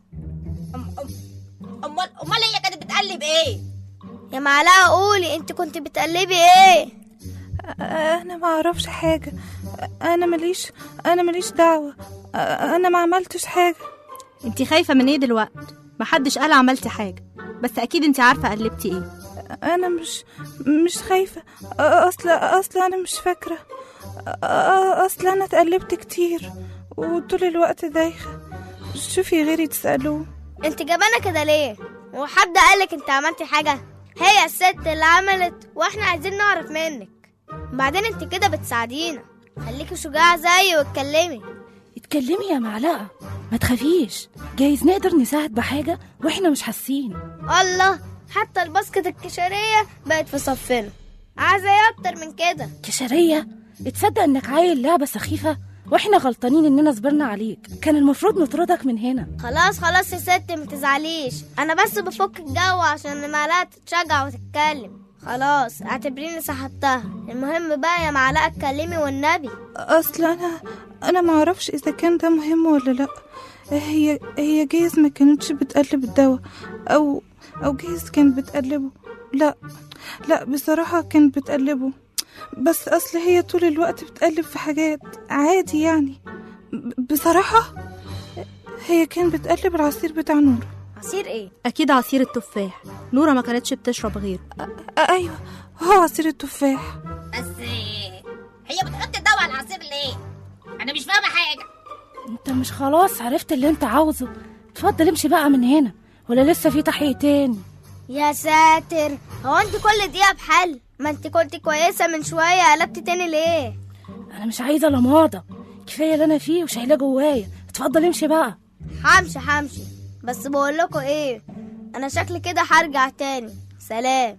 امال هي كانت بتقلب ايه؟ يا معلقة قولي انت كنت بتقلبي ايه؟ انا ما اعرفش حاجة. انا ماليش دعوة. انا ما عملتش حاجة. انت خايفة من ايه دلوقتي؟ محدش قال عملتي حاجة، بس اكيد انت عارفة قلبتي ايه. انا مش خايفة. اصل انا مش فاكرة. اصل انا اتقلبت كتير وطول الوقت دايخة. شوفي غيري تسألوه. انت جبانة كده ليه؟ وحد قالك انت عملتي حاجة؟ هي الست اللي عملت واحنا عايزين نعرف منك. بعدين انت كده بتساعدينا، خليكي شجاعة زي واتكلمي. اتكلمي يا معلقة، ما تخافيش، جايز نقدر نساعد بحاجة واحنا مش حاسين. الله، حتى الباسكت الكشرية بقت في صفنا. عايزة ايه اكتر من كده؟ كشرية؟ اتصدق انك عايل لعبة سخيفة واحنا غلطانين اننا صبرنا عليك. كان المفروض نطردك من هنا. خلاص يا ست ما تزعليش، انا بس بفك الجو عشان المعلقة تتشجع وتتكلم. خلاص اعتبريني سحبتها. المهم بقى يا معلقة اتكلمي والنبي. اصل انا ما اعرفش اذا كان ده مهم ولا لا. هي جايز ما كانتش بتقلب الدواء او جايز كانت بتقلبه. لا بصراحة كانت بتقلبه، بس اصل هي طول الوقت بتقلب في حاجات عادي يعني. بصراحة هي كانت بتقلب العصير بتاع نورة. عصير ايه؟ اكيد عصير التفاح. نورة ما كانتش بتشرب غيره. ايوه هو عصير التفاح. بس هي بتحط الدواء على العصير ليه؟ انا مش فاهمة حاجة. انت مش خلاص عرفت اللي انت عاوزه؟ اتفضل امشي بقى من هنا، ولا لسه في تحقيق تاني؟ يا ساتر، هو انت كل دقيقة بحل؟ ما انت كنت كويسة من شوية، قلبت تاني ليه؟ انا مش عايزة لماضة، كفاية اللي انا فيه وشايلاه جوايا. اتفضل امشي بقى. همشي بس بقولكوا ايه، انا شكلي كده هرجع تاني. سلام.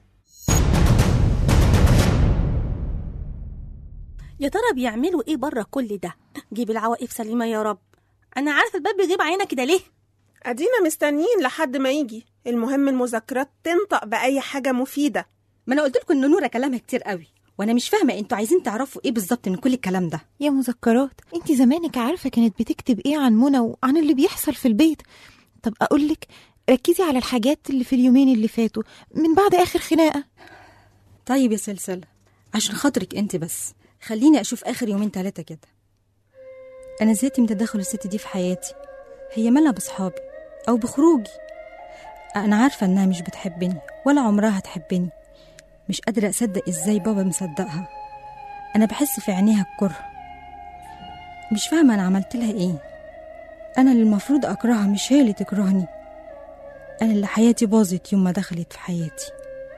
يا ترى بيعملوا ايه بره كل ده؟ جيب العواقب سليمة يا رب. انا عارفة الباب بيغيب علينا كده ليه؟ ادينا مستنيين لحد ما يجي. المهم المذكرات تنطق بأي حاجة مفيدة. ما انا قلت لكم ان نورة كلامها كتير قوي، وانا مش فاهمة انتوا عايزين تعرفوا ايه بالظبط من كل الكلام ده. يا مذكرات، انت زمانك عارفة كانت بتكتب ايه عن منى وعن اللي بيحصل في البيت. طب اقولك ركزي على الحاجات اللي في اليومين اللي فاتوا من بعد اخر خناقة. طيب يا سلسلة، عشان خاطرك انت بس خليني اشوف اخر يومين 3 كده. انا زهقت من تدخل الست دي في حياتي. هي مالها بصحابي او بخروجي؟ انا عارفة انها مش بتحبني ولا عمرها هتحبني. مش قادرة اصدق ازاي بابا مصدقها. انا بحس في عينيها الكره. مش فاهمة انا عملت لها ايه. انا اللي المفروض اكرهها مش هي اللي تكرهني. انا اللي حياتي باظت يوم ما دخلت في حياتي.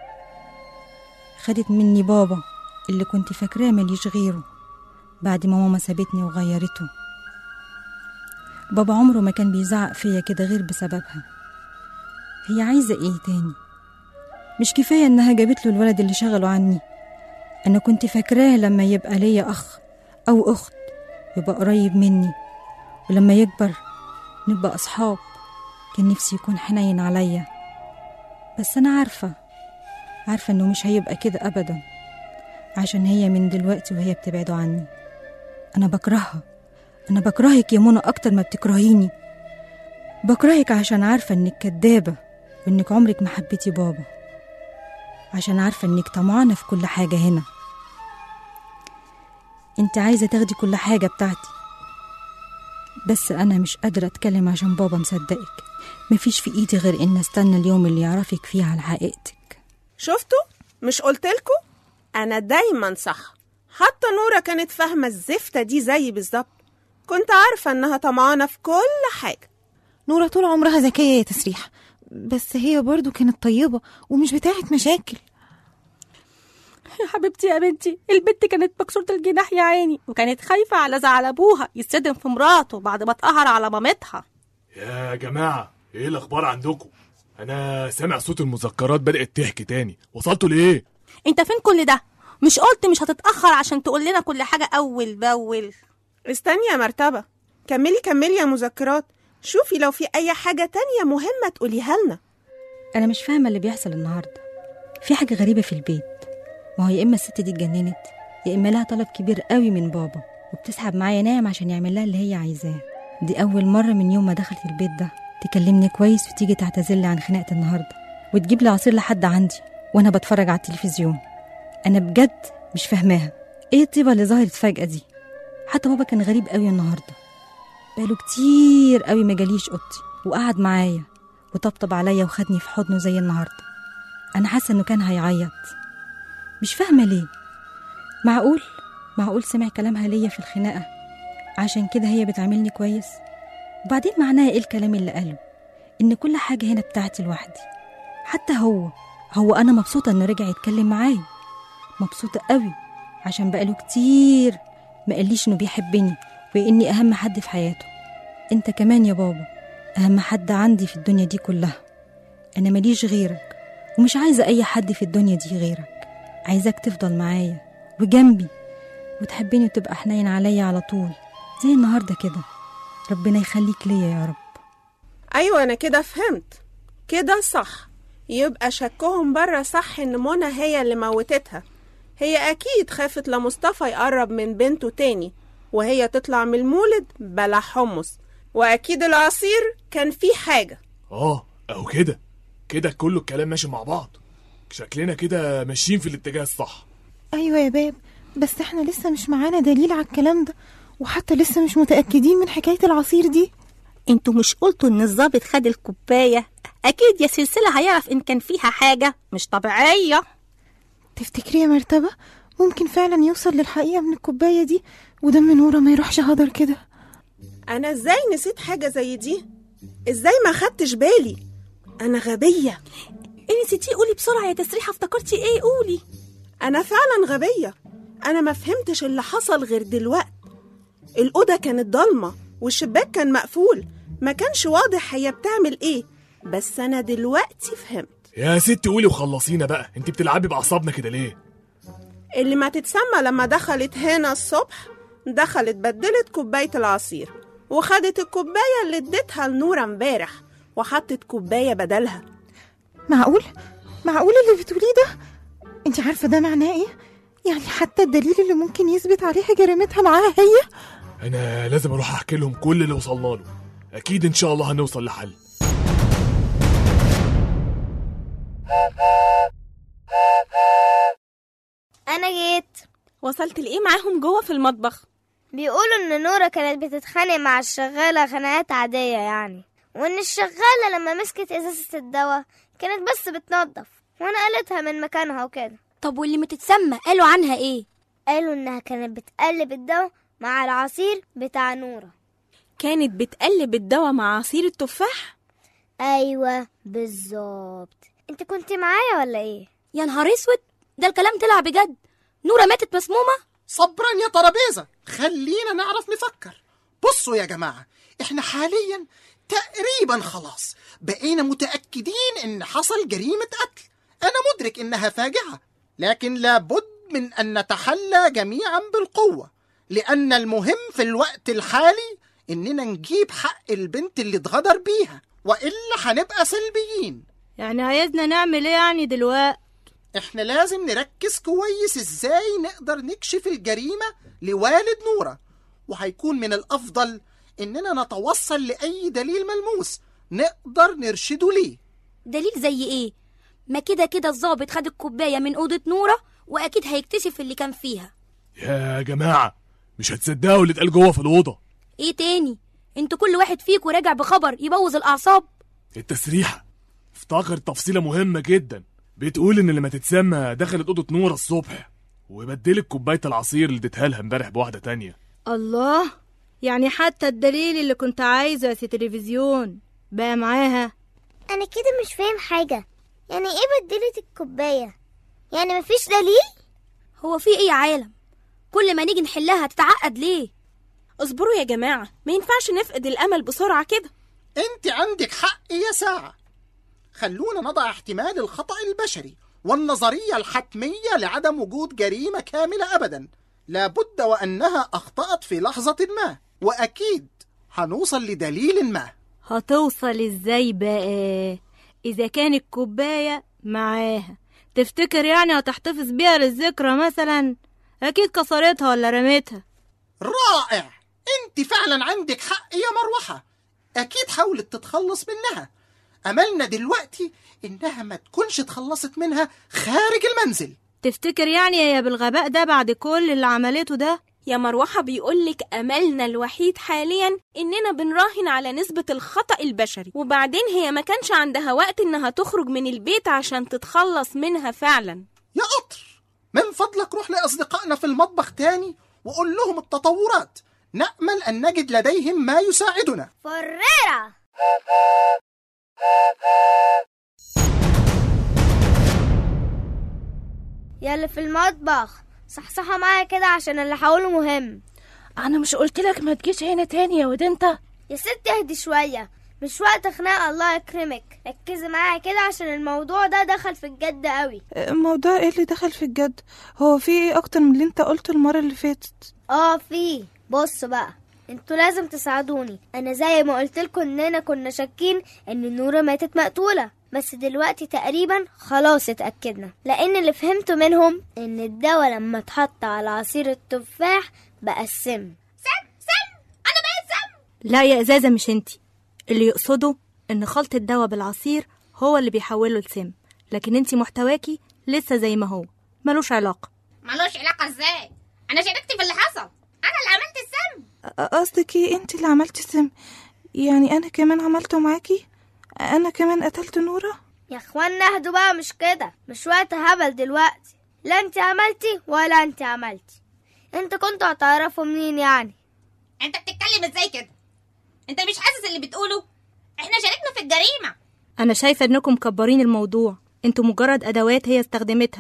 خدت مني بابا اللي كنت فاكراه ماليش غيره بعد ما ماما سابتني وغيرته. بابا عمره ما كان بيزعق فيا كده غير بسببها. هي عايزة ايه تاني؟ مش كفاية انها جابت له الولد اللي شغله عني. انا كنت فاكراه لما يبقى ليا اخ او اخت يبقى قريب مني، ولما يكبر نبقى اصحاب. كان نفسي يكون حنين عليا، بس انا عارفة انه مش هيبقى كده ابدا، عشان هي من دلوقتي وهي بتبعده عني. انا بكرهها. انا بكرهك يا منى اكتر ما بتكرهيني. بكرهك عشان عارفة انك كدابة وانك عمرك ما حبيتي بابا، عشان عارفة انك طمعانة في كل حاجة هنا. انت عايزة تاخدي كل حاجة بتاعتي، بس انا مش قادرة اتكلم عشان بابا مصدقك. مفيش في ايدي غير ان استنى اليوم اللي يعرفك فيه على حقيقتك. شفتوا؟ مش قلتلكوا؟ انا دايما صح. حتى نورة كانت فاهمة الزفتة دي زي بالظبط. كنت عارفة انها طمعانة في كل حاجة. نورة طول عمرها ذكية يا تسريح، بس هي برضو كانت طيبة ومش بتاعت مشاكل. يا حبيبتي يا بنتي، البنت كانت مكسورة الجناح يا عيني، وكانت خايفة على زعل ابوها يتصدم في مراته بعد ما اتقهر على مامتها. يا جماعة ايه الاخبار عندكم؟ انا سامع صوت المذكرات بدأت تحكي تاني. وصلتوا لايه؟ انت فين كل ده؟ مش قلت مش هتتأخر عشان تقول لنا كل حاجة اول باول؟ استني يا مرتبة، كملي يا مذكرات. شوفي لو في اي حاجة تانية مهمة تقوليها لنا. انا مش فاهمة اللي بيحصل النهاردة. في حاجة غريبة في البيت. ما هو يا اما الست دي اتجننت، يا اما لها طلب كبير قوي من بابا وبتسحب معايا نايم عشان يعمل لها اللي هي عايزاه. دي اول مرة من يوم ما دخلت البيت ده تكلمني كويس وتيجي تعتذرلي عن خناقة النهاردة وتجيب لي عصير لحد عندي وانا بتفرج على التلفزيون. انا بجد مش فاهماها. ايه الطيبة اللي ظهرت فجأة دي؟ حتى بابا كان غريب قوي النهاردة. بقاله كتير قوي ما جاليش اوضتي وقعد معايا وطبطب عليا وخدني في حضنه زي النهاردة. انا حاسة انه كان هيعيط. مش فاهمة ليه. معقول سمع كلامها ليا في الخناقة عشان كده هي بتعاملني كويس؟ وبعدين معناها ايه الكلام اللي قاله؟ ان كل حاجة هنا بتاعتي لوحدي. حتى هو انا مبسوطة انه رجع يتكلم معايا. مبسوطة قوي عشان بقاله كتير ما قاليش انه بيحبني واني اهم حد في حياته. انت كمان يا بابا اهم حد عندي في الدنيا دي كلها. انا ماليش غيرك ومش عايزة اي حد في الدنيا دي غيرك. عايزاك تفضل معايا وجنبي وتحبني وتبقى حنين عليا على طول زي النهاردة كده. ربنا يخليك ليا يا رب. ايوه انا كده فهمت. كده صح. يبقى شكهم بره صح ان منى هي اللي موتتها. هي اكيد خافت لمصطفى يقرب من بنته تاني وهي تطلع من المولد بلا حمص، واكيد العصير كان فيه حاجة. او كده كله الكلام ماشي مع بعض. شكلنا كده ماشيين في الاتجاه الصح. ايوه يا باب، بس احنا لسه مش معانا دليل على الكلام ده، وحتى لسه مش متأكدين من حكاية العصير دي. انتوا مش قلتوا ان الضابط خد الكوباية؟ اكيد يا سلسلة هيعرف ان كان فيها حاجة مش طبيعية. تفتكري يا مرتبة ممكن فعلا يوصل للحقيقة من الكوباية دي ودم نورة ما يروحش هدر كده؟ انا ازاي نسيت حاجة زي دي؟ ازاي ما خدتش بالي؟ انا غبية. ايه نسيتيه؟ قولي بسرعة يا تسريحة. افتكرتي ايه؟ قولي. أنا فعلا غبية، أنا ما فهمتش اللي حصل غير دلوقت. الأوضة كانت ضلمة والشباك كان مقفول، ما كانش واضح هي بتعمل إيه، بس أنا دلوقتي فهمت. يا ست قولي وخلصينا بقى، انت بتلعبي بأعصابنا كده ليه؟ اللي ما تتسمى لما دخلت هنا الصبح، دخلت بدلت كوباية العصير وخدت الكوباية اللي اديتها لنورة امبارح وحطت كوباية بدلها. معقول اللي بتقوليه ده؟ انت عارفة ده معناه ايه؟ يعني حتى الدليل اللي ممكن يثبت عليها جريمتها معاها هي؟ انا لازم اروح احكي لهم كل اللي وصلنا له، اكيد ان شاء الله هنوصل لحل. انا جيت. وصلت لايه معاهم جوه في المطبخ؟ بيقولوا ان نورة كانت بتتخانق مع الشغالة خناقات عادية يعني، وان الشغالة لما مسكت ازازة الدواء كانت بس بتنظف ونقلتها من مكانها وكده. طب واللي متتسمى قالوا عنها ايه؟ قالوا انها كانت بتقلب الدواء مع العصير بتاع نورة. كانت بتقلب الدواء مع عصير التفاح؟ ايوه بالظبط. انت كنت معايا ولا ايه؟ يا نهار اسود، ده الكلام طلع بجد؟ نورة ماتت مسمومة؟ صبرا يا ترابيزة، خلينا نعرف نفكر. بصوا يا جماعة، احنا حاليا تقريبا خلاص بقينا متأكدين ان حصل جريمة قتل. انا مدرك انها فاجعة، لكن لابد من ان نتحلى جميعا بالقوة، لان المهم في الوقت الحالي اننا نجيب حق البنت اللي اتغدر بيها، وإلا هنبقى سلبيين. يعني عايزنا نعمل ايه يعني دلوقتي؟ احنا لازم نركز كويس ازاي نقدر نكشف الجريمة لوالد نورة، وهيكون من الافضل اننا نتوصل لاي دليل ملموس نقدر نرشده ليه. دليل زي ايه؟ ما كده الضابط خد الكوباية من اوضة نورة واكيد هيكتشف اللي كان فيها. يا جماعة مش هتصدقوا اللي اتقال جوه في الأوضة. ايه تاني؟ انتوا كل واحد فيكم راجع بخبر يبوظ الاعصاب. التسريحة افتكرت تفصيلة مهمة جدا، بتقول ان لما تتسمى دخلت اوضه نورة الصبح وبدلت كوبايه العصير اللي اديتها لها امبارح بواحده تانية. الله، يعني حتى الدليل اللي كنت عايزه يا تلفزيون بقى معاها. انا كده مش فاهم حاجه، يعني ايه بدلت الكوبايه؟ يعني مفيش دليل؟ هو في ايه يا عالم؟ كل ما نيجي نحلها تتعقد ليه؟ اصبروا يا جماعه، ما ينفعش نفقد الامل بسرعه كده. انت عندك حق يا ساعة، خلونا نضع احتمال الخطأ البشري والنظرية الحتمية لعدم وجود جريمة كاملة أبدا. لابد وأنها أخطأت في لحظة ما، وأكيد هنوصل لدليل ما. هتوصل ازاي بقى إذا كان الكوباية معاها؟ تفتكر يعني هتحتفظ بيها للذكرى مثلا؟ أكيد كسرتها ولا رميتها. رائع، انت فعلا عندك حق يا مروحة، أكيد حاولت تتخلص منها. أملنا دلوقتي إنها ما تكونش اتخلصت منها خارج المنزل. تفتكر يعني هي بالغباء ده بعد كل اللي عملته ده؟ يا مروحة بيقولك أملنا الوحيد حاليا إننا بنراهن على نسبة الخطأ البشري، وبعدين هي ما كانش عندها وقت إنها تخرج من البيت عشان تتخلص منها فعلا. يا قطر، من فضلك روح لأصدقائنا في المطبخ تاني وقول لهم التطورات، نأمل أن نجد لديهم ما يساعدنا. فريرة. يلا في المطبخ صحصحة معايا كده عشان اللي هقوله مهم. انا مش قلت لك ما تجيش هنا تاني يا ود انت؟ يا ستي اهدي شوية، مش وقت خناقة الله يكرمك. ركزي معايا كده عشان الموضوع ده دخل في الجد قوي. موضوع ايه اللي دخل في الجد؟ هو في ايه اكتر من اللي انت قلته المرة اللي فاتت؟ في. بص بقى، انتوا لازم تساعدوني. انا زي ما قلتلكوا اننا كنا شاكين ان نورة ماتت مقتولة، بس دلوقتي تقريبا خلاص اتأكدنا، لان اللي فهمته منهم ان الدواء لما اتحط على عصير التفاح بقى السم. سم انا بقيت سم. لا يا ازازة، مش انتي. اللي يقصده ان خلط الدواء بالعصير هو اللي بيحوله لسم، لكن انتي محتواكي لسه زي ما هو، ملوش علاقة. ملوش علاقة ازاي؟ انا شاركت في اللي حصل، انا اللي عملت السم. قصدك ايه انت اللي عملتي السم؟ يعني انا كمان عملته معاكي؟ انا كمان قتلت نورة؟ يا اخوانا اهدوا بقى، مش كده، مش وقت هبل دلوقتي. لا انت عملتي ولا انت عملتي، انت كنتوا هتعرفوا منين يعني؟ انت بتتكلم ازاي كده؟ انت مش حاسس اللي بتقوله؟ احنا شاركنا في الجريمة. انا شايفة انكم مكبرين الموضوع، انتوا مجرد ادوات هي استخدمتها،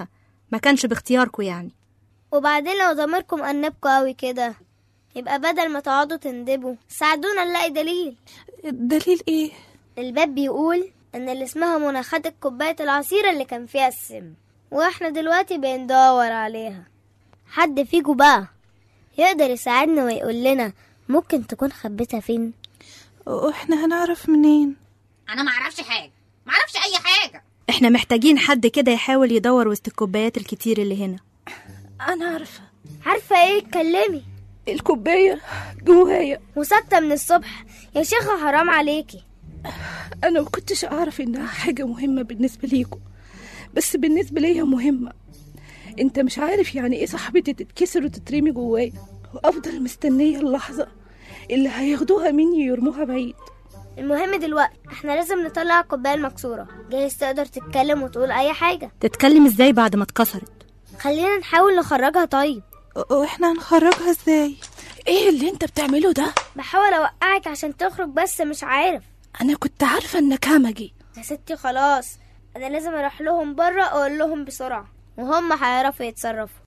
ما كانش باختياركم يعني. وبعدين لو ضميركم أنبكوا قوي كده، يبقى بدل ما تقعدوا تندبوا ساعدونا نلاقي دليل. الدليل ايه؟ الباب بيقول ان اللي اسمها منى خدت كوباية العصير اللي كان فيها السم، واحنا دلوقتي بندور عليها. حد فيكوا بقى يقدر يساعدنا ويقول لنا ممكن تكون خبيتها فين؟ واحنا هنعرف منين؟ انا معرفش حاجة، معرفش اي حاجة. احنا محتاجين حد كده يحاول يدور وسط الكوبايات الكتير اللي هنا. انا عارفة ايه؟ اتكلمي. الكوباية جوايا وساكتة من الصبح يا شيخة، حرام عليكي. انا ما كنتش اعرف انها حاجة مهمة بالنسبة ليكم، بس بالنسبة ليا مهمة. انت مش عارف يعني ايه صاحبتي تتكسر وتترمي جوايا وافضل مستنية اللحظة اللي هياخدوها مني يرموها بعيد. المهم دلوقتي احنا لازم نطلع الكوباية المكسورة. جايز تقدر تتكلم وتقول اي حاجة. تتكلم ازاي بعد ما اتكسرت؟ خلينا نحاول نخرجها. طيب واحنا هنخرجها ازاي؟ ايه اللي انت بتعمله ده؟ بحاول اوقعك عشان تخرج بس مش عارف. انا كنت عارفة انك همجي يا ستي خلاص، انا لازم اروح لهم بره اقول لهم بسرعة وهم هيعرفوا يتصرفوا.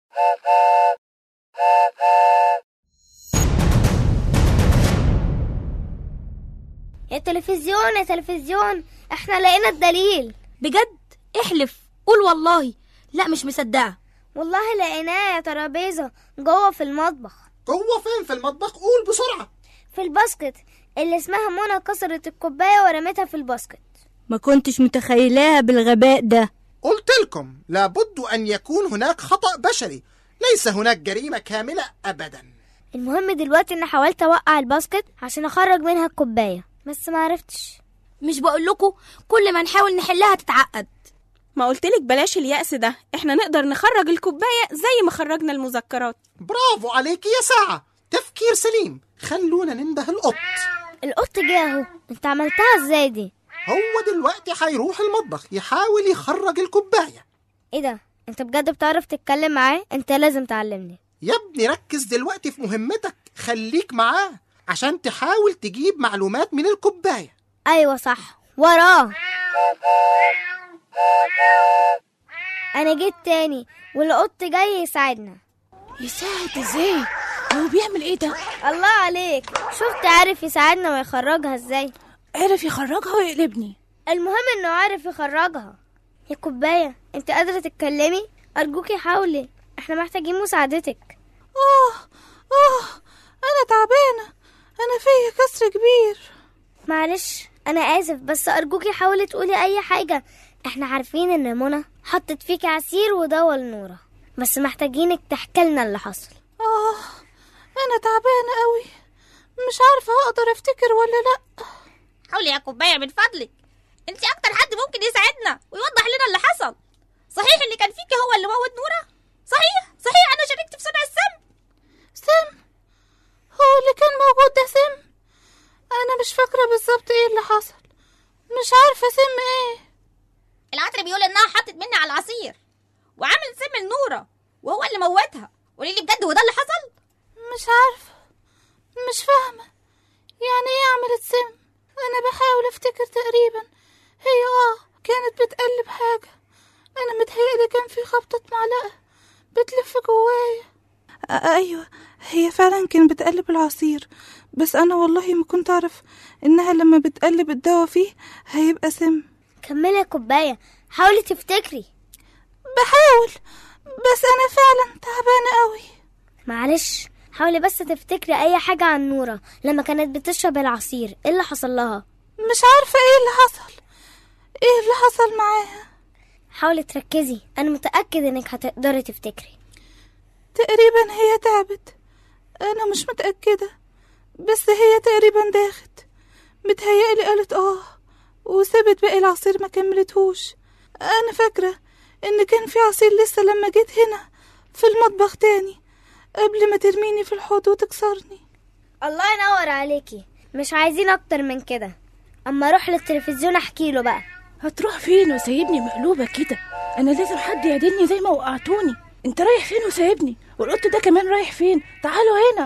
يا تلفزيون يا تلفزيون، احنا لقينا الدليل. بجد؟ احلف، قول والله. لا مش مصدقة. والله لقيناه يا ترابيزة جوه في المطبخ. جوه فين في المطبخ؟ قول بسرعة. في الباسكت اللي اسمها منى كسرت الكوباية ورمتها في الباسكت. ما كنتش متخيلاها بالغباء ده. قلت لكم لابد أن يكون هناك خطأ بشري، ليس هناك جريمة كاملة أبدا. المهم دلوقتي إن حاولت أوقع الباسكت عشان أخرج منها الكوباية بس ما عرفتش. مش بقول لكم كل ما نحاول نحلها تتعقد؟ ما قلتلك بلاش اليأس ده، احنا نقدر نخرج الكوباية زي ما خرجنا المذكرات. برافو عليك يا ساعة، تفكير سليم. خلونا ننده القط. القط جه اهو. انت عملتها ازاي دي؟ هو دلوقتي هيروح المطبخ يحاول يخرج الكوباية. ايه ده؟ انت بجد بتعرف تتكلم معاه؟ انت لازم تعلمني. يا ابني ركز دلوقتي في مهمتك، خليك معاه عشان تحاول تجيب معلومات من الكوباية. ايوه صح، وراه. انا جيت تاني والقط جاي يساعدنا. يساعد ازاي؟ هو بيعمل ايه ده؟ الله عليك، شفت عارف يساعدنا ويخرجها ازاي؟ عارف يخرجها ويقلبني. المهم انه عارف يخرجها. يا كوباية انت قادرة تتكلمي؟ ارجوكي حاولي، احنا محتاجين مساعدتك. انا تعبانة، انا فيا كسر كبير. معلش انا اسف، بس ارجوكي حاولي تقولي اي حاجة. احنا عارفين ان منى حطت فيكي عصير ودوا لنورة، بس محتاجينك تحكي لنا اللي حصل. انا تعبانة قوي، مش عارفة اقدر افتكر ولا لا. حاولي يا كوباية من فضلك، انت اكتر حد ممكن يساعدنا ويوضح لنا اللي حصل. صحيح اللي كان فيكي هو اللي موت نورة؟ صحيح انا شاركت في صنع السم. سم؟ هو اللي كان موجود ده سم؟ انا مش فاكرة بالظبط ايه اللي حصل، مش عارفة سم ايه. العطر بيقول انها حطت مني على العصير وعملت سم لنورة وهو اللي موتها. قولي لي بجد هو ده اللي حصل؟ مش عارفة، مش فاهمة يعني ايه عملت سم. انا بحاول افتكر تقريبا هي كانت بتقلب حاجة. انا متهيألي كان في خبطة معلقة بتلف جوايا. ايوه هي فعلا كانت بتقلب العصير، بس انا والله ما كنت اعرف انها لما بتقلب الدواء فيه هيبقى سم. كملي يا كوباية، حاولي تفتكري. بحاول، بس انا فعلا تعبانة قوي. معلش حاولي بس تفتكري اي حاجة عن نورة لما كانت بتشرب العصير. ايه اللي حصل لها؟ مش عارفة ايه اللي حصل معاها. حاولي تركزي، انا متأكد انك هتقدري تفتكري. تقريبا هي تعبت، انا مش متأكدة، بس هي تقريبا داخت. متهيألي قالت وسابت باقي العصير ما كملتهوش. انا فاكرة ان كان في عصير لسه لما جيت هنا في المطبخ تاني قبل ما ترميني في الحوض وتكسرني. الله ينور عليكي، مش عايزين اكتر من كده. اما اروح للتلفزيون احكي له بقى. هتروح فين وسايبني مقلوبة كده؟ انا لازم حد يعدلني زي ما وقعتوني. انت رايح فين وسايبني؟ والقط ده كمان رايح فين؟ تعالوا هنا.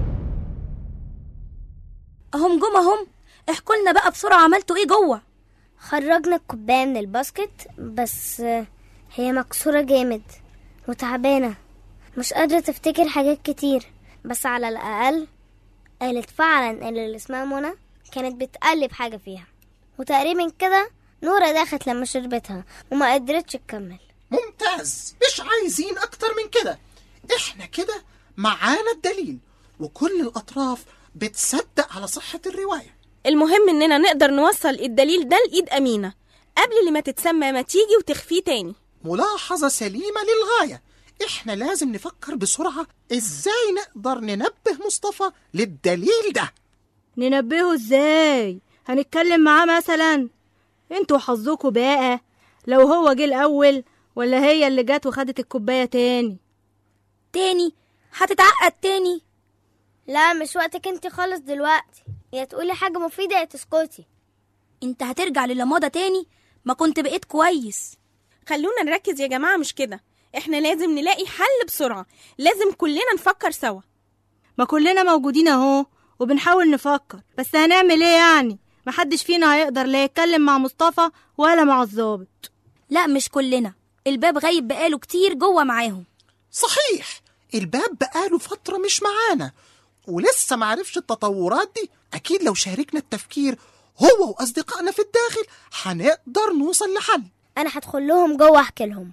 اهم جم اهم. احكوا لنا بقى بسرعة عملتوا ايه جوه؟ خرجنا الكوباية من الباسكت، بس هي مكسورة جامد وتعبانة، مش قادرة تفتكر حاجات كتير، بس على الأقل قالت فعلا اللي اسمها منى كانت بتقلب حاجة فيها، وتقريبا كده نورة داخت لما شربتها وما قدرتش تكمل. ممتاز، مش عايزين أكتر من كده. إحنا كده معانا الدليل، وكل الأطراف بتصدق على صحة الرواية. المهم إننا نقدر نوصل الدليل ده لإيد أمينة قبل ما تتسمى ما تيجي وتخفيه تاني. ملاحظة سليمة للغاية. إحنا لازم نفكر بسرعة إزاي نقدر ننبه مصطفى للدليل ده. ننبهه إزاي؟ هنتكلم معاه مثلا؟ انتوا حظكوا بقى، لو هو جه الأول ولا هي اللي جت وخدت الكوباية تاني هتتعقد تاني. لا مش وقتك انت خالص دلوقتي، يا تقولي حاجة مفيدة يا تسكتي. انت هترجع للماضي تاني؟ ما كنت بقيت كويس. خلونا نركز يا جماعة، مش كده، احنا لازم نلاقي حل بسرعة، لازم كلنا نفكر سوا. ما كلنا موجودين اهو وبنحاول نفكر، بس هنعمل ايه يعني؟ محدش فينا هيقدر لا يتكلم مع مصطفى ولا مع الضابط. لا مش كلنا، الباب غايب بقاله كتير جوه معاهم. صحيح، الباب بقاله فترة مش معانا ولسه معرفش التطورات دي. أكيد لو شاركنا التفكير هو وأصدقائنا في الداخل هنقدر نوصل لحل. أنا هدخل لهم جوه أحكي لهم.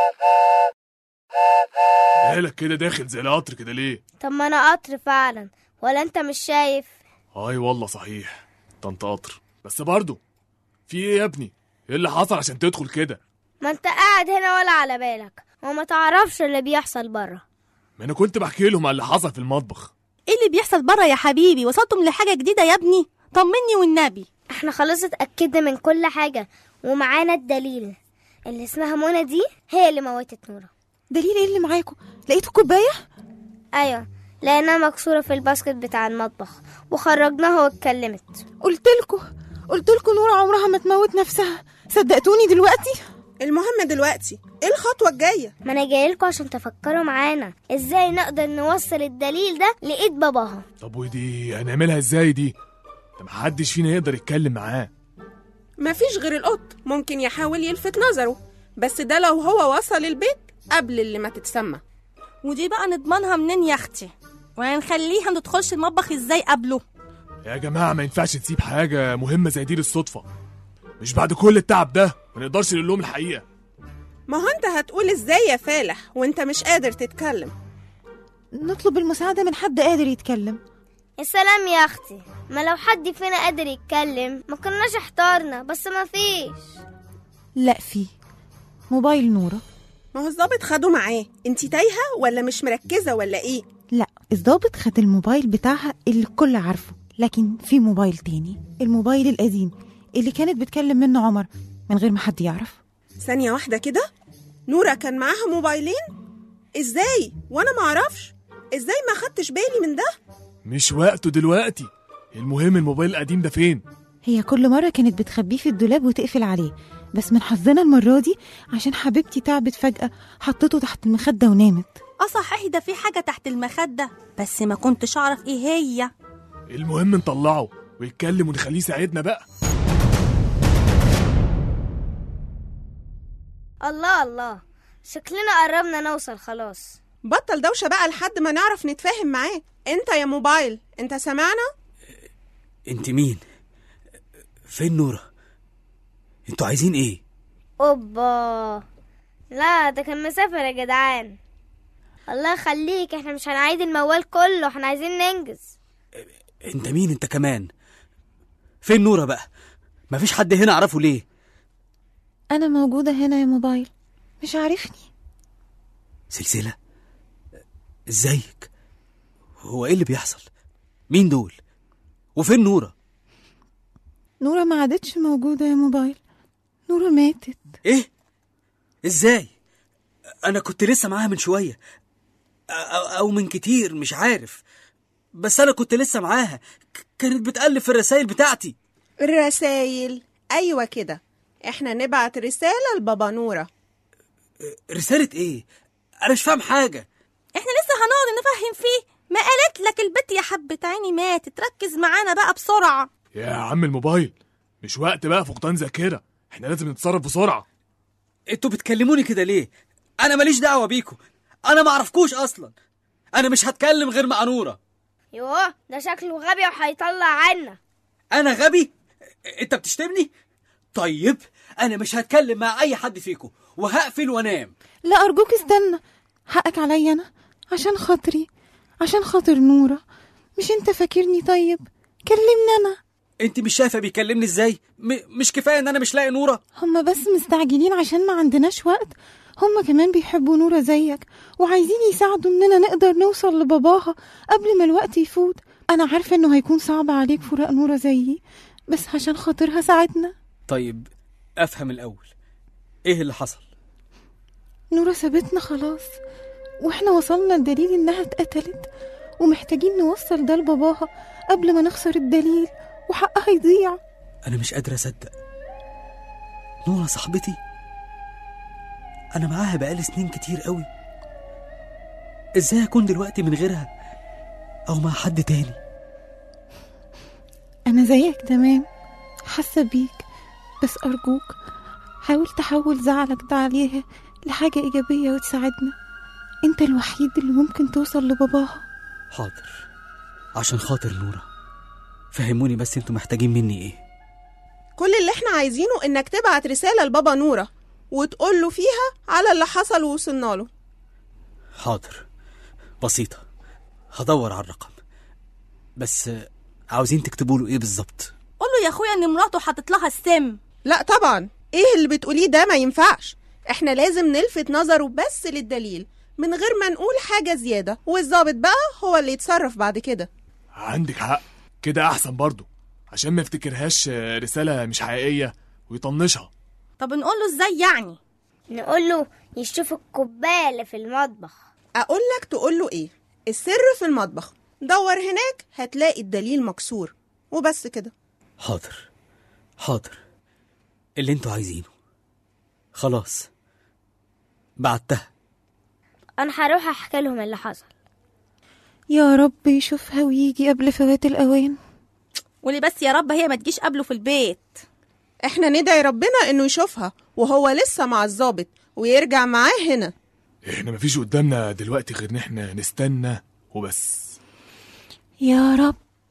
مالك كده داخل زي القطر كده ليه؟ طب ما أنا قطر فعلا، ولا أنت مش شايف؟ أي والله صحيح، انت قطر، بس برضو في ايه يا ابني؟ ايه اللي حصل عشان تدخل كده؟ ما أنت قاعد هنا ولا على بالك وما تعرفش اللي بيحصل بره. ما أنا كنت بحكي لهم على اللي حصل في المطبخ. ايه اللي بيحصل بره يا حبيبي؟ وصلتم لحاجة جديدة يا ابني؟ طمني والنبي. احنا خلاص اتأكدنا من كل حاجة ومعانا الدليل. اللي اسمها منى دي هي اللي موتت نورة. دليل ايه اللي معاكم؟ لقيتوا كوباية؟ ايوه، لقيناها مكسورة في الباسكت بتاع المطبخ وخرجناها واتكلمت. قلتلكوا نورة عمرها ما تموت نفسها، صدقتوني دلوقتي؟ المهم دلوقتي ايه الخطوة الجاية؟ ما انا جايلكوا عشان تفكروا معانا ازاي نقدر نوصل الدليل ده لإيد باباها. طب ودي هنعملها ازاي دي؟ ده محدش فينا يقدر يتكلم معاه. مفيش غير القط ممكن يحاول يلفت نظره، بس ده لو هو وصل البيت قبل اللي ما تتسمى. ودي بقى نضمنها منين يا اختي؟ وهنخليها ما تدخلش المطبخ ازاي قبله؟ يا جماعة ما ينفعش نسيب حاجة مهمة زي دي للصدفة. مش بعد كل التعب ده ما نقدرش نقول لهم الحقيقة. ما هو انت هتقول ازاي يا فالح وانت مش قادر تتكلم؟ نطلب المساعدة من حد قادر يتكلم. السلام يا اختي، ما لو حد فينا قادر يتكلم ما كناش احتارنا، بس ما فيش. لا في موبايل نورة. ما هو الضابط خده معاه، انتي تايهة ولا مش مركزة ولا ايه؟ لا، الضابط خد الموبايل بتاعها اللي الكل عارفه، لكن في موبايل تاني، الموبايل القديم اللي كانت بتكلم منه عمر من غير ما حد يعرف. ثانية واحدة كده، نورة كان معاها موبايلين؟ ازاي وانا ما اعرفش؟ ازاي ما خدتش بالي من ده؟ مش وقته دلوقتي، المهم الموبايل القديم ده فين؟ هي كل مرة كانت بتخبيه في الدولاب وتقفل عليه، بس من حظنا المرة دي عشان حبيبتي تعبت فجأة حطته تحت المخدة ونامت. صحيح ده في حاجة تحت المخدة، بس ما كنتش أعرف إيه هي. المهم نطلعه ويتكلم ونخليه يساعدنا بقى. الله الله، شكلنا قربنا نوصل خلاص. بطل دوشة بقى لحد ما نعرف نتفاهم معاه. انت يا موبايل، انت سمعنا؟ انت مين؟ فين نورة؟ انتوا عايزين ايه؟ اوبا، لا ده كان مسافر يا جدعان. الله يخليك، احنا مش هنعيد الموال كله، احنا عايزين ننجز. انت مين انت كمان؟ فين نورة بقى؟ مفيش حد هنا اعرفه ليه؟ انا موجودة هنا يا موبايل، مش عارفني؟ سلسلة، ازيك؟ هو ايه اللي بيحصل؟ مين دول؟ وفين نورة؟ نورة ما عادتش موجودة يا موبايل، نورة ماتت. ايه؟ ازاي؟ انا كنت لسه معاها من شوية او من كتير، مش عارف، بس انا كنت لسه معاها، كانت بتقلب في الرسائل بتاعتي. الرسائل؟ ايوه كده، احنا نبعت رسالة لبابا نورة. رسالة ايه؟ انا مش فاهم حاجة. احنا لسه هنقعد نفهم فيه؟ ما قالت لك البت يا حبة عيني ماتت، ركز معانا بقى بسرعة. يا عم الموبايل، مش وقت بقى فقدان ذاكرة، احنا لازم نتصرف بسرعة. انتوا بتكلموني كده ليه؟ انا ماليش دعوة بيكم، انا معرفكوش اصلا. انا مش هتكلم غير مع نورة. يوه ده شكله غبي وهيطلع عنا. انا غبي؟ انت بتشتمني؟ طيب انا مش هتكلم مع اي حد فيكم وهقفل وانام. لا أرجوك استنى، حقك عليا أنا، عشان خاطري، عشان خاطر نورة. مش انت فاكرني؟ طيب كلمني أنا. انت مش شايفة بيكلمني ازاي؟ مش كفاية ان انا مش لاقي نورة؟ هما بس مستعجلين عشان ما عندناش وقت. هما كمان بيحبوا نورة زيك وعايزين يساعدوا اننا نقدر نوصل لباباها قبل ما الوقت يفوت. انا عارفة انه هيكون صعب عليك فراق نورة زيي، بس عشان خاطرها ساعدنا. طيب افهم الاول، ايه اللي حصل؟ نورة سابتنا خلاص، واحنا وصلنا لدليل انها اتقتلت، ومحتاجين نوصل ده لباباها قبل ما نخسر الدليل وحقها يضيع. انا مش قادر اصدق. نورة صاحبتي، انا معاها بقالي سنين كتير قوي. ازاي اكون دلوقتي من غيرها او مع حد تاني؟ انا زيك تمام، حاسه بيك، بس ارجوك حاول تحول زعلك ده عليها لحاجه ايجابيه وتساعدنا. انت الوحيد اللي ممكن توصل لباباها. حاضر، عشان خاطر نورة فهموني بس انتوا محتاجين مني ايه؟ كل اللي احنا عايزينه انك تبعت رسالة لبابا نورة وتقول له فيها على اللي حصل ووصلنا له. حاضر، بسيطة، هدور على الرقم، بس عاوزين تكتبوا له ايه بالظبط؟ قول له يا اخويا ان مراته حاطت لها السم. لا طبعا، ايه اللي بتقوليه ده؟ ما ينفعش. احنا لازم نلفت نظره بس للدليل من غير ما نقول حاجة زيادة، والضابط بقى هو اللي يتصرف بعد كده. عندك حق، كده احسن برضو عشان ما يفتكرهاش رسالة مش حقيقية ويطنشها. طب نقول له ازاي يعني؟ نقول له يشوف الكوباية اللي في المطبخ. اقول لك تقول له ايه؟ السر في المطبخ، دور هناك هتلاقي الدليل مكسور، وبس كده. حاضر حاضر، اللي انتوا عايزينه. خلاص بعتها. انا هروح احكي لهم اللي حصل. يا رب يشوفها ويجي قبل فوات الاوان. قولي بس يا رب هي ما تجيش قبله في البيت. احنا ندعي ربنا انه يشوفها وهو لسه مع الضابط ويرجع معاه هنا. احنا مفيش قدامنا دلوقتي غير ان احنا نستنى وبس. يا رب.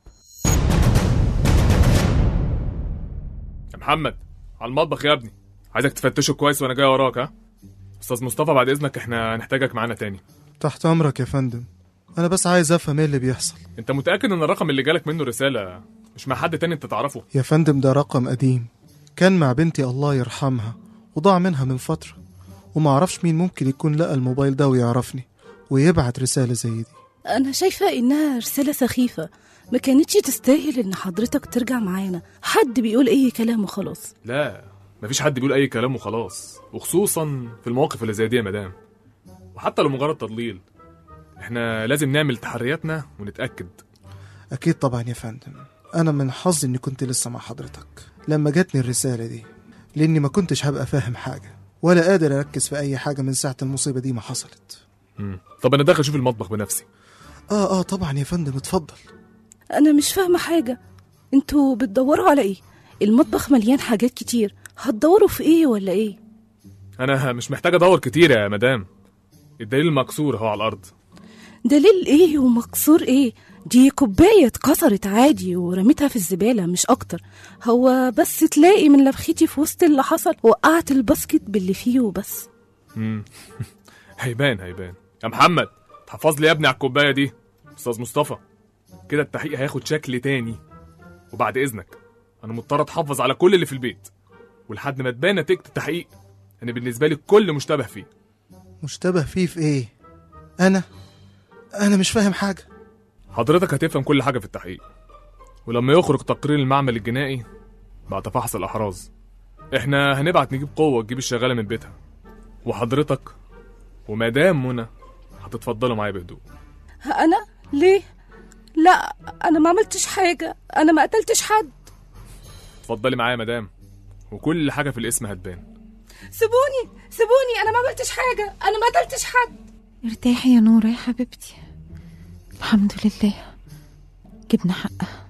يا محمد، على المطبخ يا ابني، عايزك تفتشه كويس وانا جاي وراك. ها استاذ مصطفى، بعد اذنك احنا هنحتاجك معانا تاني. تحت امرك يا فندم، انا بس عايز افهم ايه اللي بيحصل. انت متاكد ان الرقم اللي جالك منه رساله مش مع حد تاني انت تعرفه؟ يا فندم ده رقم قديم، كان مع بنتي الله يرحمها وضاع منها من فتره، وما اعرفش مين ممكن يكون لقى الموبايل ده ويعرفني ويبعت رساله زي دي. أنا شايفة إنها رسالة سخيفة، ما كانتش تستاهل إن حضرتك ترجع معانا. حد بيقول أي كلام وخلاص. لا، مفيش حد بيقول اي كلام وخلاص، وخصوصا في المواقف اللي زي دي يا مدام. وحتى لو مجرد تضليل، احنا لازم نعمل تحرياتنا ونتاكد. اكيد طبعا يا فندم، انا من حظي اني كنت لسه مع حضرتك لما جاتني الرساله دي، لاني ما كنتش هبقى فاهم حاجه ولا قادر اركز في اي حاجه من ساعه المصيبه دي ما حصلت. طب انا داخل اشوف المطبخ بنفسي. طبعا يا فندم، اتفضل. أنا مش فاهمة حاجة، انتوا بتدوروا على إيه؟ المطبخ مليان حاجات كتير، هتدوروا في إيه ولا إيه؟ انا مش محتاج ادور كتير يا مدام، الدليل مكسور اهو على الارض. دليل إيه ومكسور إيه؟ دي كوباية اتكسرت عادي ورميتها في الزبالة مش أكتر. هو بس تلاقي من لبختي في وسط اللي حصل وقعت الباسكت باللي فيه وبس. هيبان يا محمد، تحفظ لي يا ابني على الكوباية دي. أستاذ مصطفى، كده التحقيق هياخد شكل تاني، وبعد إذنك أنا مضطر أتحفظ على كل اللي في البيت، ولحد ما تبان نتيجة التحقيق أنا بالنسبة لي كل مشتبه فيه. مشتبه فيه في إيه؟ أنا مش فاهم حاجة. حضرتك هتفهم كل حاجة في التحقيق، ولما يخرج تقرير المعمل الجنائي بعد فحص الأحراز إحنا هنبعت نجيب قوة تجيب الشغالة من بيتها، وحضرتك ومدام منى هتتفضلوا معايا بهدوء. أنا؟ ليه؟ لا، أنا ما عملتش حاجة، أنا ما قتلتش حد. اتفضلي معايا يا مدام، وكل حاجة في الاسم هتبان. سيبوني، أنا ما عملتش حاجة، أنا ما قتلتش حد. ارتاحي يا نورة يا حبيبتي، الحمد لله جبنا حقها.